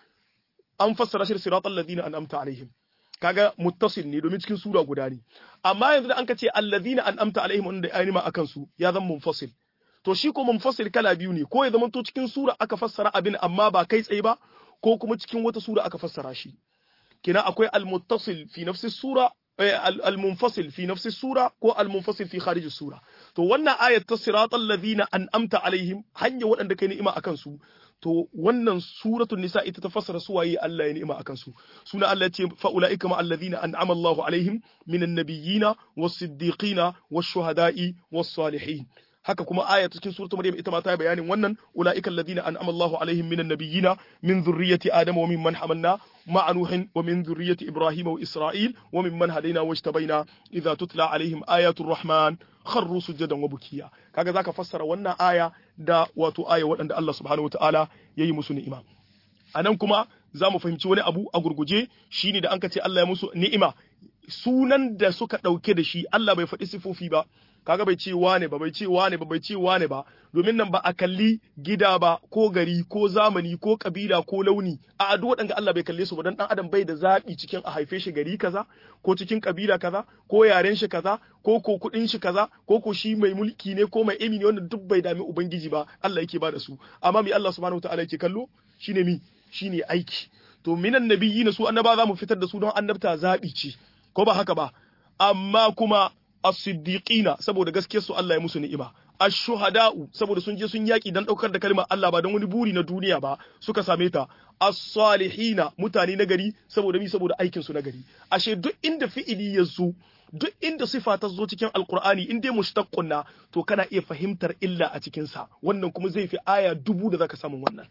an fassara shi siratal ladina an'amta alaihim kaga muttasil ne domin cikin sura guda ne amma yanzu da an kace alladhina an'amta alaihim wanda ayyuma akan su ya zama munfasil to shi ko munfasil kala biyu ne ko ya zama to cikin sura aka fassara abin amma ba kai tsaye ba ko kuma cikin wata sura aka fassara shi kina akwai al-muttasil fi nafsi sura al-munfasil fi nafsi sura ko al-munfasil fi kharij sura to wannan ayat ta siratal ladina an'amta alaihim hanya waɗanda kai ni'ima akan su to wannan suratul nisa ita ta fassara su waye Allah ya ni'ima akan su suna Allah ya ce fa ulaika ma alladhina an'ama Allahu alaihim minan nabiyyina was-siddiqina wash-shuhada'i was-salihin haka kuma aya cikin suratul maryam ita ma ta bayanin wannan ulaika alladhina an'ama Allahu alaihim minan nabiyyina min dhurriyyati adama wa mimman hamalna ma'a nuhin wa min dhurriyyati ibrahima wa isra'il wa mimman hadayna wajtabaina idha tutla alaihim ayatul rahman kharru sujadan wa bukiya kaga zaka fassara wannan aya da wato aya waɗanda Allah subhanahu wataala yayi musu ni'ima anan kuma zamu fahimci wani abu a gurguje shine da anka ce Allah ya musu ni'ima sunan da suka dauke da shi Allah bai faɗi sifofi ba kaga bai ce wane ba bai ce wane ba bai ce wane ba domin nan ba a kalli gida ba ko gari ko zamani ko kabila ko launi a adu waɗanda Allah bai kalle su ba dan dan adam bai da zabi cikin a haife shi gari kaza ko cikin kabila kaza ko yaren shi kaza ko ko kudin shi kaza ko ko shi mai mulki ne ko mai ilimi ne wanda duk bai dami ubangiji ba Allah yake ba da su amma mi Allah subhanahu wataala yake kallo shine mi shine aiki to minan nabiyyi su annaba za mu fitar da su don annabta zabi ce ko ba haka ba amma kuma as-siddiqina saboda gaskiyar su Allah ya musu ni'ima ash-shuhada'u saboda sun je sun yaki dan daukar da kalmar Allah ba don wani buri na duniya ba suka same ta as-salihina mutane na gari saboda mi saboda aikin su na gari ashe duk inda fi'ili ya zo duk inda sifa ta zo cikin alqur'ani in dai mushtaqqun na to kana iya fahimtar illa a cikin sa wannan kuma zai fi aya dubu da zaka samu wannan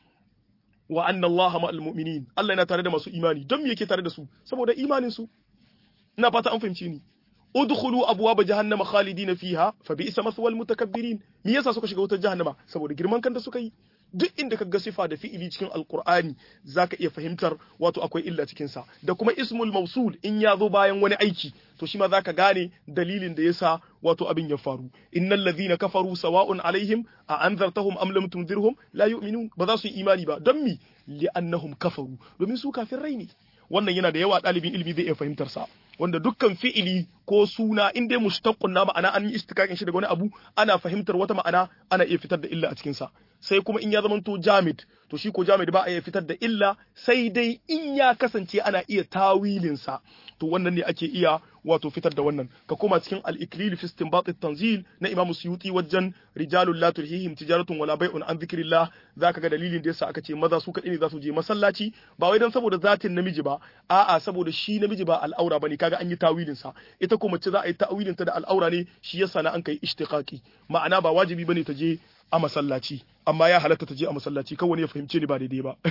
wa anna Allah ma'al mu'minin Allah yana tare da masu imani don me yake tare da su saboda imanin su ina fata an fahimci ni udkhulu abwaab jahannama khalidina fiha fa bi'sa mathwal mutakabbirin me yasa suka shiga wutar jahannama saboda girman kan da suka yi duk inda kaga sifa da fi'ili cikin alqur'ani zaka iya fahimtar wato akwai illa cikin sa da kuma ismul mawsul in ya zo bayan wani aiki to shi ma zaka gane dalilin da yasa wato abin ya faru innal ladhina kafaru sawa'un alaihim a anzartahum am lam tunzirhum la yu'minun ba za su yi imani ba don mi li'annahum kafaru domin su kafirai ne wannan yana da yawa dalibin ilimi zai iya fahimtar sa wanda dukkan fi'ili ko suna in dai mushtaqqun na ma'ana an yi istikakin shi daga wani abu ana fahimtar wata ma'ana ana iya fitar da illa a cikin sa sai kuma in ya zamanto jamid to shi ko jamid ba a iya fitar da illa sai dai in ya kasance ana iya tawilin sa to wannan ne ake iya wato fitar da wannan ka koma cikin al-iklil fi istinbat at-tanzil na Imam Suyuti wajen rijalul la tulhihim tijaratun wala bai'un an dhikrillah zaka ga dalilin da yasa aka ce maza su kadai ne za su je masallaci ba wai dan saboda zatin namiji ba a'a saboda shi namiji ba al'aura bane kaga an yi tawilin sa ita ko mace za a yi tawilin ta da al'aura ne shi yasa na an kai ishtiqaqi ma'ana ba wajibi bane ta je a masallaci amma ya halatta ta je a masallaci kawai ne ya fahimce ni ba daidai ba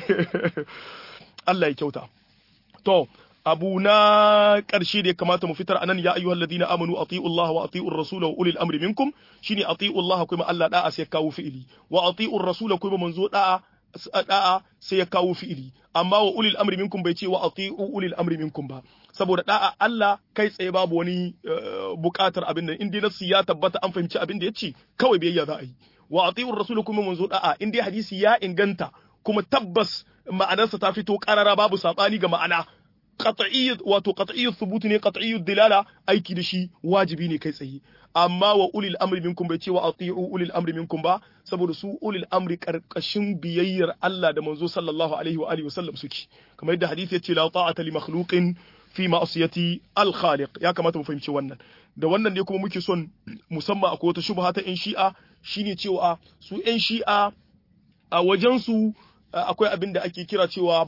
Allah ya kyauta to abu na ƙarshe da ya kamata mu fitar anan ya ayyuhal ladina amanu ati'u Allah wa ati'u ar-rasula wa ulil amri minkum shine ati'u Allah kuma Allah da'a sai kawo fi'ili wa ati'u ar-rasula kuma manzo da'a da'a sai ya kawo fi'ili amma wa ulil amri minkum bai ce wa ati'u ulil amri minkum ba saboda da'a Allah kai tsaye babu wani buƙatar abin nan in dai nasu ya tabbata an fahimci abin da yace kawai biyayya za a yi wa ati'u ar-rasula kuma manzo da'a in dai hadisi ya inganta kuma tabbas ma'anarsa ta fito karara babu sabani ga ma'ana qat'iyyat wato qat'iyyat thubut ne qat'iyyat dilala aiki da shi wajibi ne kai tsaye amma wa ulil amri minkum bai ce wa ati'u ulil amri minkum ba saboda su ulil amri karkashin biyayyar Allah da manzo sallallahu alaihi wa alihi wasallam suke kamar yadda hadisi yace la ta'ata li makhluqin fi ma'siyati al khaliq ya kamata mu fahimci wannan da wannan ne kuma muke son musamman akwai wata shubha ta yan shi'a shine cewa su yan shi'a a wajen su akwai abin da ake kira cewa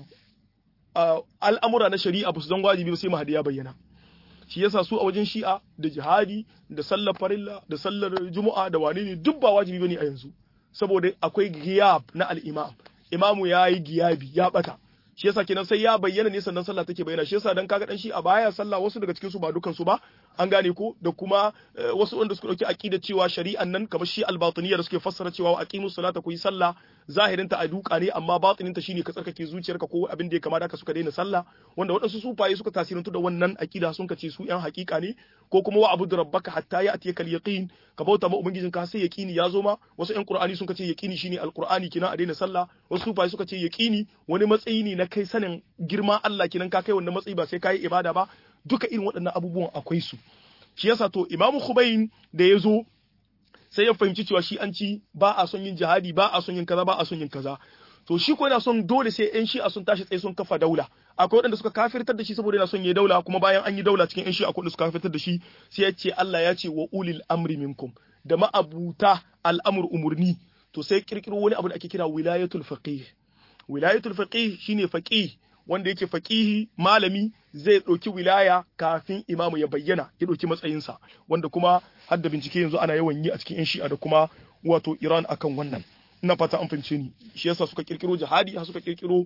al'amura na shari'a ba su zan wajibi ba sai mahadi ya bayyana shi yasa su a wajen shi'a da jihadi da sallar farilla da sallar juma'a da wane ne duk ba wajibi bane a yanzu saboda akwai giyab na al-imam imamu yayi giyabi ya bata shi yasa kenan sai ya bayyana ne sannan sallah take bayyana shi yasa dan kaga dan shi'a baya sallah wasu daga cikin su ba dukan su ba an gane ko da kuma wasu wanda suka dauki aqida cewa shari'an nan kamar shi al-batiniyya da suke fassara cewa aqimus salata ku yi sallah zahirin ta a duka ne amma batinin ta shine ka tsarkake zuciyarka ko abin da ya kamata ka suka daina sallah wanda wadansu sufaye suka tasirantu da wannan aqida sun kace su yan hakika ne ko kuma wa abudu rabbaka hatta ya'tiyaka al-yaqin ka bauta ma ubangijinka sai yaqini ya zo ma wasu yan qur'ani sun kace yaqini shine al-qur'ani kina a daina sallah wasu sufaye suka ce yaqini wani matsayi ne na kai sanin girma Allah kinan ka kai wannan matsayi ba sai kai ibada ba duka irin waɗannan abubuwan akwai su shi yasa to imamu Khubain da yazo sai ya fahimci cewa shi an ci ba a son yin jihadi ba a son yin kaza ba a son yin kaza to shi ko yana son dole sai ƴan shi'a sun tashi tsaye sun kafa daula akwai waɗanda suka kafirtar da shi saboda yana son yayi daula kuma bayan an yi daula cikin ƴan shi'a akwai waɗanda suka kafirtar da shi sai ya ce Allah ya ce wa ulil amri minkum da ma'abuta al'amur umurni to sai kirkiro wani abu da ake kira wilayatul faqih wilayatul faqih shine faqih wanda yake faqihi malami zai ɗauki wilaya kafin imamu ya bayyana ya ɗauki matsayinsa wanda kuma har da bincike yanzu ana yawan yi a cikin yan shi'a da kuma wato Iran akan wannan ina fata an fahimce ni shi yasa suka kirkiro jihadi har suka kirkiro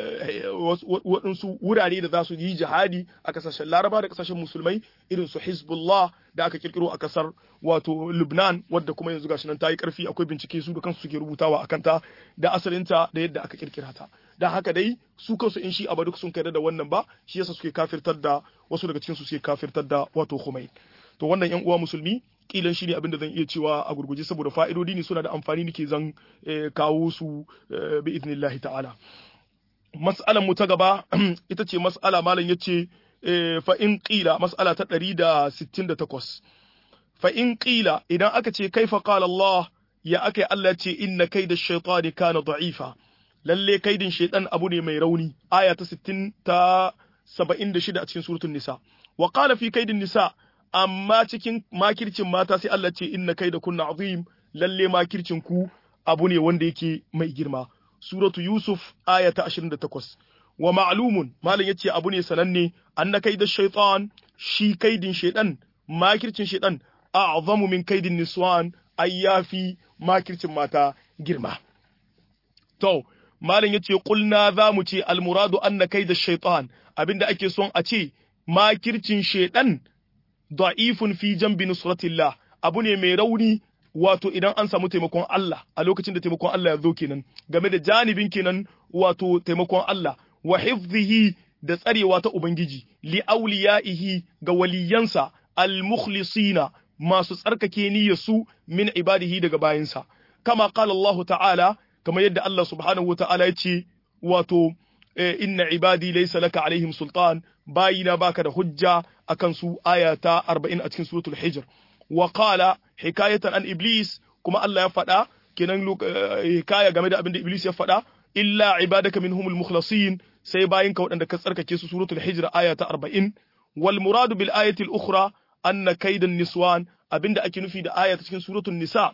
waɗansu wurare da za su yi jihadi a kasashen Laraba da kasashen musulmai irin su Hizbullah da aka kirkiro a kasar wato Lebanon wadda kuma yanzu gashi nan ta yi karfi akwai bincike su da kansu suke rubutawa akan ta da asalinta da yadda aka kirkira ta dan haka dai su kansu in shi a duk sun kai da wannan ba shi yasa suke kafirtar da wasu daga cikin su suke kafirtar da wato Khomeini to wannan yan uwa musulmi kilan shi ne abin da zan iya cewa a gurguje saboda fa'idodi ne suna da amfani nake zan kawo su bi idnillahi ta'ala mas'alan mu ta gaba ita ce mas'ala malam yace fa in qila mas'ala ta ɗari da sittin da takwas fa in qila idan aka ce kaifa qala Allah ya akai Allah ce inna kaida ash-shaytani kana da'ifa lalle kaidin shaytan abu ne mai rauni aya ta sittin ta saba'in da shida a cikin suratul nisa wa qala fi kaidin nisa amma cikin makircin mata sai Allah ce inna kaida kunna azim lalle makircin ku abu ne wanda yake mai girma suratu yusuf aya ta ashirin da takwas wa ma'lumun malam yace abu ne sananne anna kaida shaytan shi kaidin shaytan makircin shaytan a'zamu min kaidin niswan ayyafi makircin mata girma to malam yace qulna za mu ce almuradu anna kaida shaytan abinda ake son a ce makircin shaytan da'ifun fi jambi nusratillah abu ne mai rauni wato idan an samu taimakon Allah a lokacin da taimakon Allah ya zo kenan game da janibin kenan wato taimakon Allah wa hifzihi da tsarewa ta ubangiji li awliyaihi ga waliyansa al-mukhlisina masu tsarkake niyyarsu min ibadihi daga bayinsa kama qala Allah ta'ala kama yadda Allah subhanahu wa ta'ala ya ce wato inna ibadi laysa laka alaihim sultan bayina baka da hujja akan su aya ta arba'in a cikin suratul hijr wa qala hikayatan an iblis kuma Allah ya faɗa kenan hikaya game da abin da Iblis ya faɗa illa ibadaka minhumul mukhlasin sai bayin ka waɗanda ka tsarkake su suratul hijr aya ta arba'in wal muradu bil ayati al ukhra anna kaidan niswan abinda ake nufi da aya ta cikin suratul nisa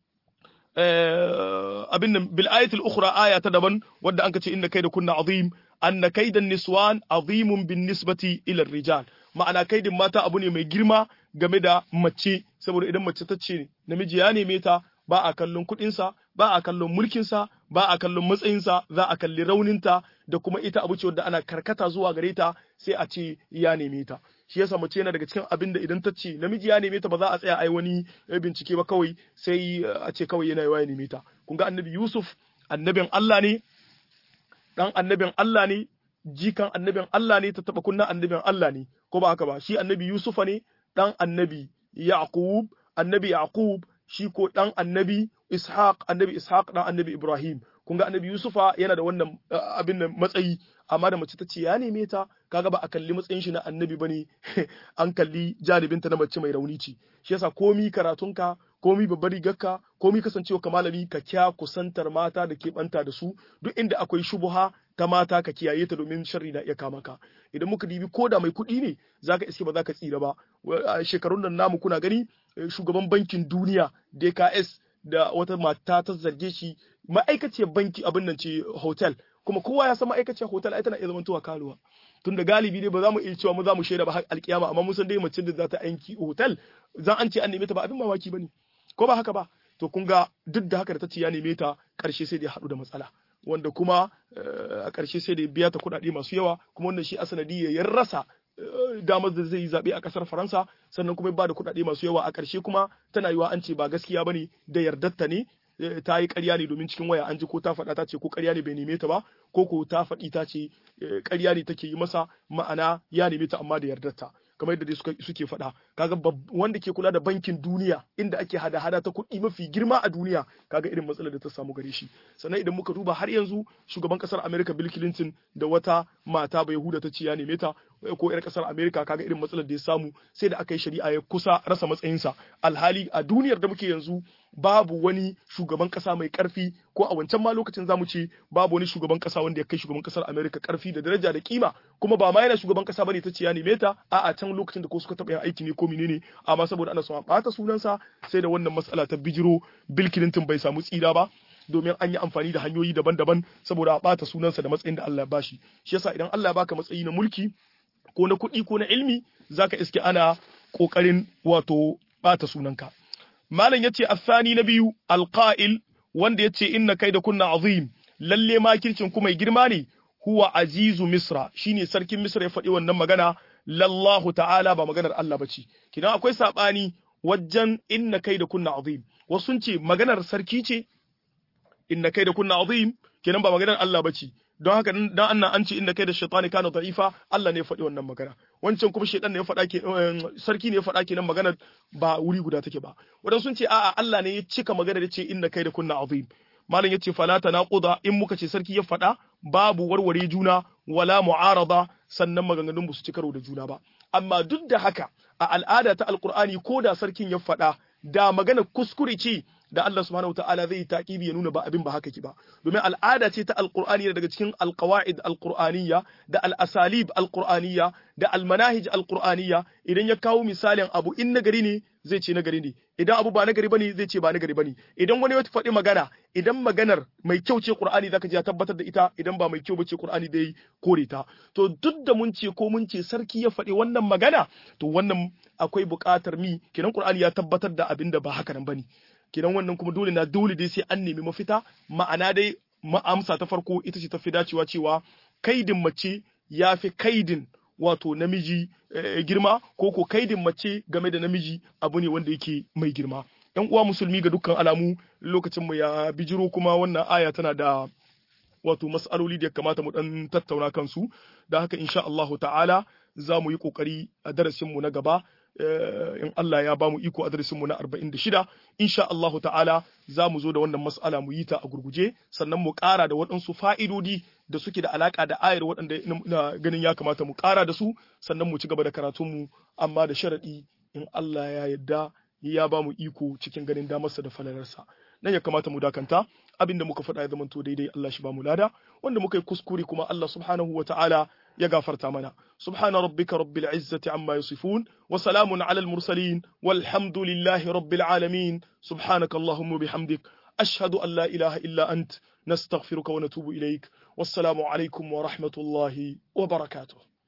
abin nan bil ayati al ukhra aya ta daban wadda anka ce inna kaida kunna azim anna kaidan niswan azimun bin nisbati ila rijal ma'ana kaidin mata abu ne mai girma game da mace saboda idan mace ta ce namiji ya neme ta ba a kallon kuɗinsa ba a kallon mulkinsa ba a kallon matsayinsa za a kalli rauninta da kuma ita abu ce wadda ana karkata zuwa gare ta sai a ce ya neme ta shi yasa mace yana daga cikin abin da idan ta ce namiji ya neme ta ba za a tsaya ai wani bincike ba kawai sai a ce kawai yana yawa ya neme ta kun ga annabi Yusuf annabin Allah ne dan annabin Allah ne jikan annabin Allah ne ta taba kunna annabin Allah ne ko ba haka ba shi annabi Yusufa ne dan annabi Yaqub annabi Yaqub shi ko dan annabi Ishaq annabi Ishaq dan annabi Ibrahim kun ga annabi Yusufa yana da wannan abin nan matsayi amma da mace ta ce ya neme ta kaga ba a kalli matsayin shi na annabi bane an kalli janibinta na mace mai rauni ce shi yasa komi karatunka komi babbar rigarka komi kasancewa ka malami ka kya kusantar mata da ke banta da su duk inda akwai shubuha ta mata ka kiyaye ta domin sharri na iya kama ka idan muka dibi koda mai kuɗi ne zaka iske ba zaka tsira ba shekarun nan namu kuna gani shugaban bankin duniya D K S da wata mata ta zarge shi ma'aikaciyar banki abin nan ce hotel kuma kowa ya san ma'aikaciyar hotel ai tana iya zamantowa karuwa tunda galibi dai ba za mu iya cewa mu za mu shaida ba har alkiyama amma mun san dai mace da za ta aiki hotel zan an ce an neme ta ba abin mamaki bane ko ba haka ba to kun ga duk da haka da ta ce ya neme ta karshe sai dai haɗu da matsala wanda kuma a karshe sai dai biya ta kuɗaɗe masu yawa kuma wannan shi asanadi ya rasa damar da zai yi zaɓe a ƙasar Faransa sannan kuma ba da kuɗaɗe masu yawa a ƙarshe kuma tana yiwa an ce ba gaskiya bane da yardarta ne ta yi ƙarya ne domin cikin waya an ji ko ta faɗa ta ce ko ƙarya ne bai neme ta ba ko ko ta faɗi ta ce ƙarya ne take yi masa ma'ana ya neme ta amma da yardarta kamar yadda suke suke faɗa kaga wanda ke kula da bankin duniya inda ake hada-hada ta kuɗi mafi girma a duniya kaga irin matsalar da ta samu gare shi sannan idan muka duba har yanzu shugaban kasar America Bill Clinton da wata mata bai Yahuda ta ce ya neme ta ko yar kasar America kaga irin matsalar da ya samu sai da aka yi shari'a ya kusa rasa matsayinsa alhali a duniyar da muke yanzu babu wani shugaban kasa mai karfi ko a wancan ma lokacin zamu ce babu wani shugaban kasa wanda ya kai shugaban kasar America karfi da daraja da kima kuma ba ma yana shugaban kasa bane ta ce ya neme ta a'a can lokacin da ko suka taɓa yin aiki ne ko menene amma saboda ana son a ɓata sunansa sai da wannan matsala ta bijiro Bill Clinton bai samu tsira ba domin an yi amfani da hanyoyi daban-daban saboda a ɓata sunansa da matsayin da Allah ya bashi shi yasa idan Allah ya baka matsayi na mulki ko na kuɗi ko na ilmi zaka iske ana ƙoƙarin wato ɓata sunanka malam yace afani na biyu alqa'il wanda yace inna kaida kunna azim lalle makircin ku mai girma ne huwa azizu misra shine sarkin misra ya faɗi wannan magana lallahu ta'ala ba maganar Allah bace kidan akwai sabani wajen inna kaida kunna azim wasu sun ce maganar sarki ce inna kaida kunna azim kidan ba maganar Allah bace don haka dan annan an ce inna kaida shaytani kana da'ifa Allah ne ya faɗi wannan magana wancan kuma shaytan ne ya faɗa ke sarki ne ya faɗa kenan maganar ba wuri guda take ba wadan sun ce a'a Allah ne ya cika maganar ya ce inna kaida kunna azim malam yace fala tanaquda in muka ce sarki ya faɗa babu warware juna wala mu'arada sannan maganganun ba su ci karo da juna ba amma duk da haka a al'ada ta alqur'ani ko da sarkin ya faɗa da magana kuskure ce da Allah subhanahu wataala zai taqibi ya nuna ba abin ba haka ki ba domin al'ada ce ta alqur'ani daga cikin alqawaid alqur'aniyya da al-asalib alqur'aniyya da almanahij alqur'aniyya idan ya kawo misalin abu in nagari ne zai ce nagari ne idan abu ba nagari bane zai ce ba nagari bane idan wani ya faɗi magana idan maganar mai kyau ce qur'ani zaka ji ya tabbatar da ita idan ba mai kyau bace qur'ani dai kore ta to duk da mun ce ko mun ce sarki ya faɗi wannan magana to wannan akwai buƙatar mi kenan qur'ani ya tabbatar da abin da ba haka nan bane kenan wannan kuma dole na dole dai sai an nemi mafita ma'ana dai ma'amsa ta farko ita ce ta fi dacewa cewa kaidin mace ya fi kaidin wato namiji girma ko ko kaidin mace game da namiji abu ne wanda yake mai girma yan uwa musulmi ga dukkan alamu lokacin mu ya bijiro kuma wannan aya tana da wato mas'aloli da ya kamata mu dan tattauna kansu da haka insha Allahu ta'ala za mu yi kokari a darasin mu na gaba in Allah ya bamu iko a darasin mu na arba'in da shida insha Allahu ta'ala za mu zo da wannan mas'ala mu yi ta a gurguje sannan mu ƙara da waɗansu fa'idodi da suke da alaka da ayar waɗanda ina ganin ya kamata mu ƙara da su sannan mu ci gaba da karatun mu amma da sharadi in Allah ya yarda ya bamu iko cikin ganin damarsa da falalarsa nan ya kamata mu dakanta abinda muka faɗa ya zamanto daidai Allah shi ba mu lada wanda muka yi kuskure kuma Allah subhanahu wa ta'ala ya gafarta mana subhana rabbika rabbil izzati amma yasifun wa salamun ala al mursalin walhamdulillahi rabbil alamin subhanaka allahumma bihamdik ashhadu an la ilaha illa ant nastaghfiruka wa natubu ilaik wassalamu alaikum wa rahmatullahi wa barakatuh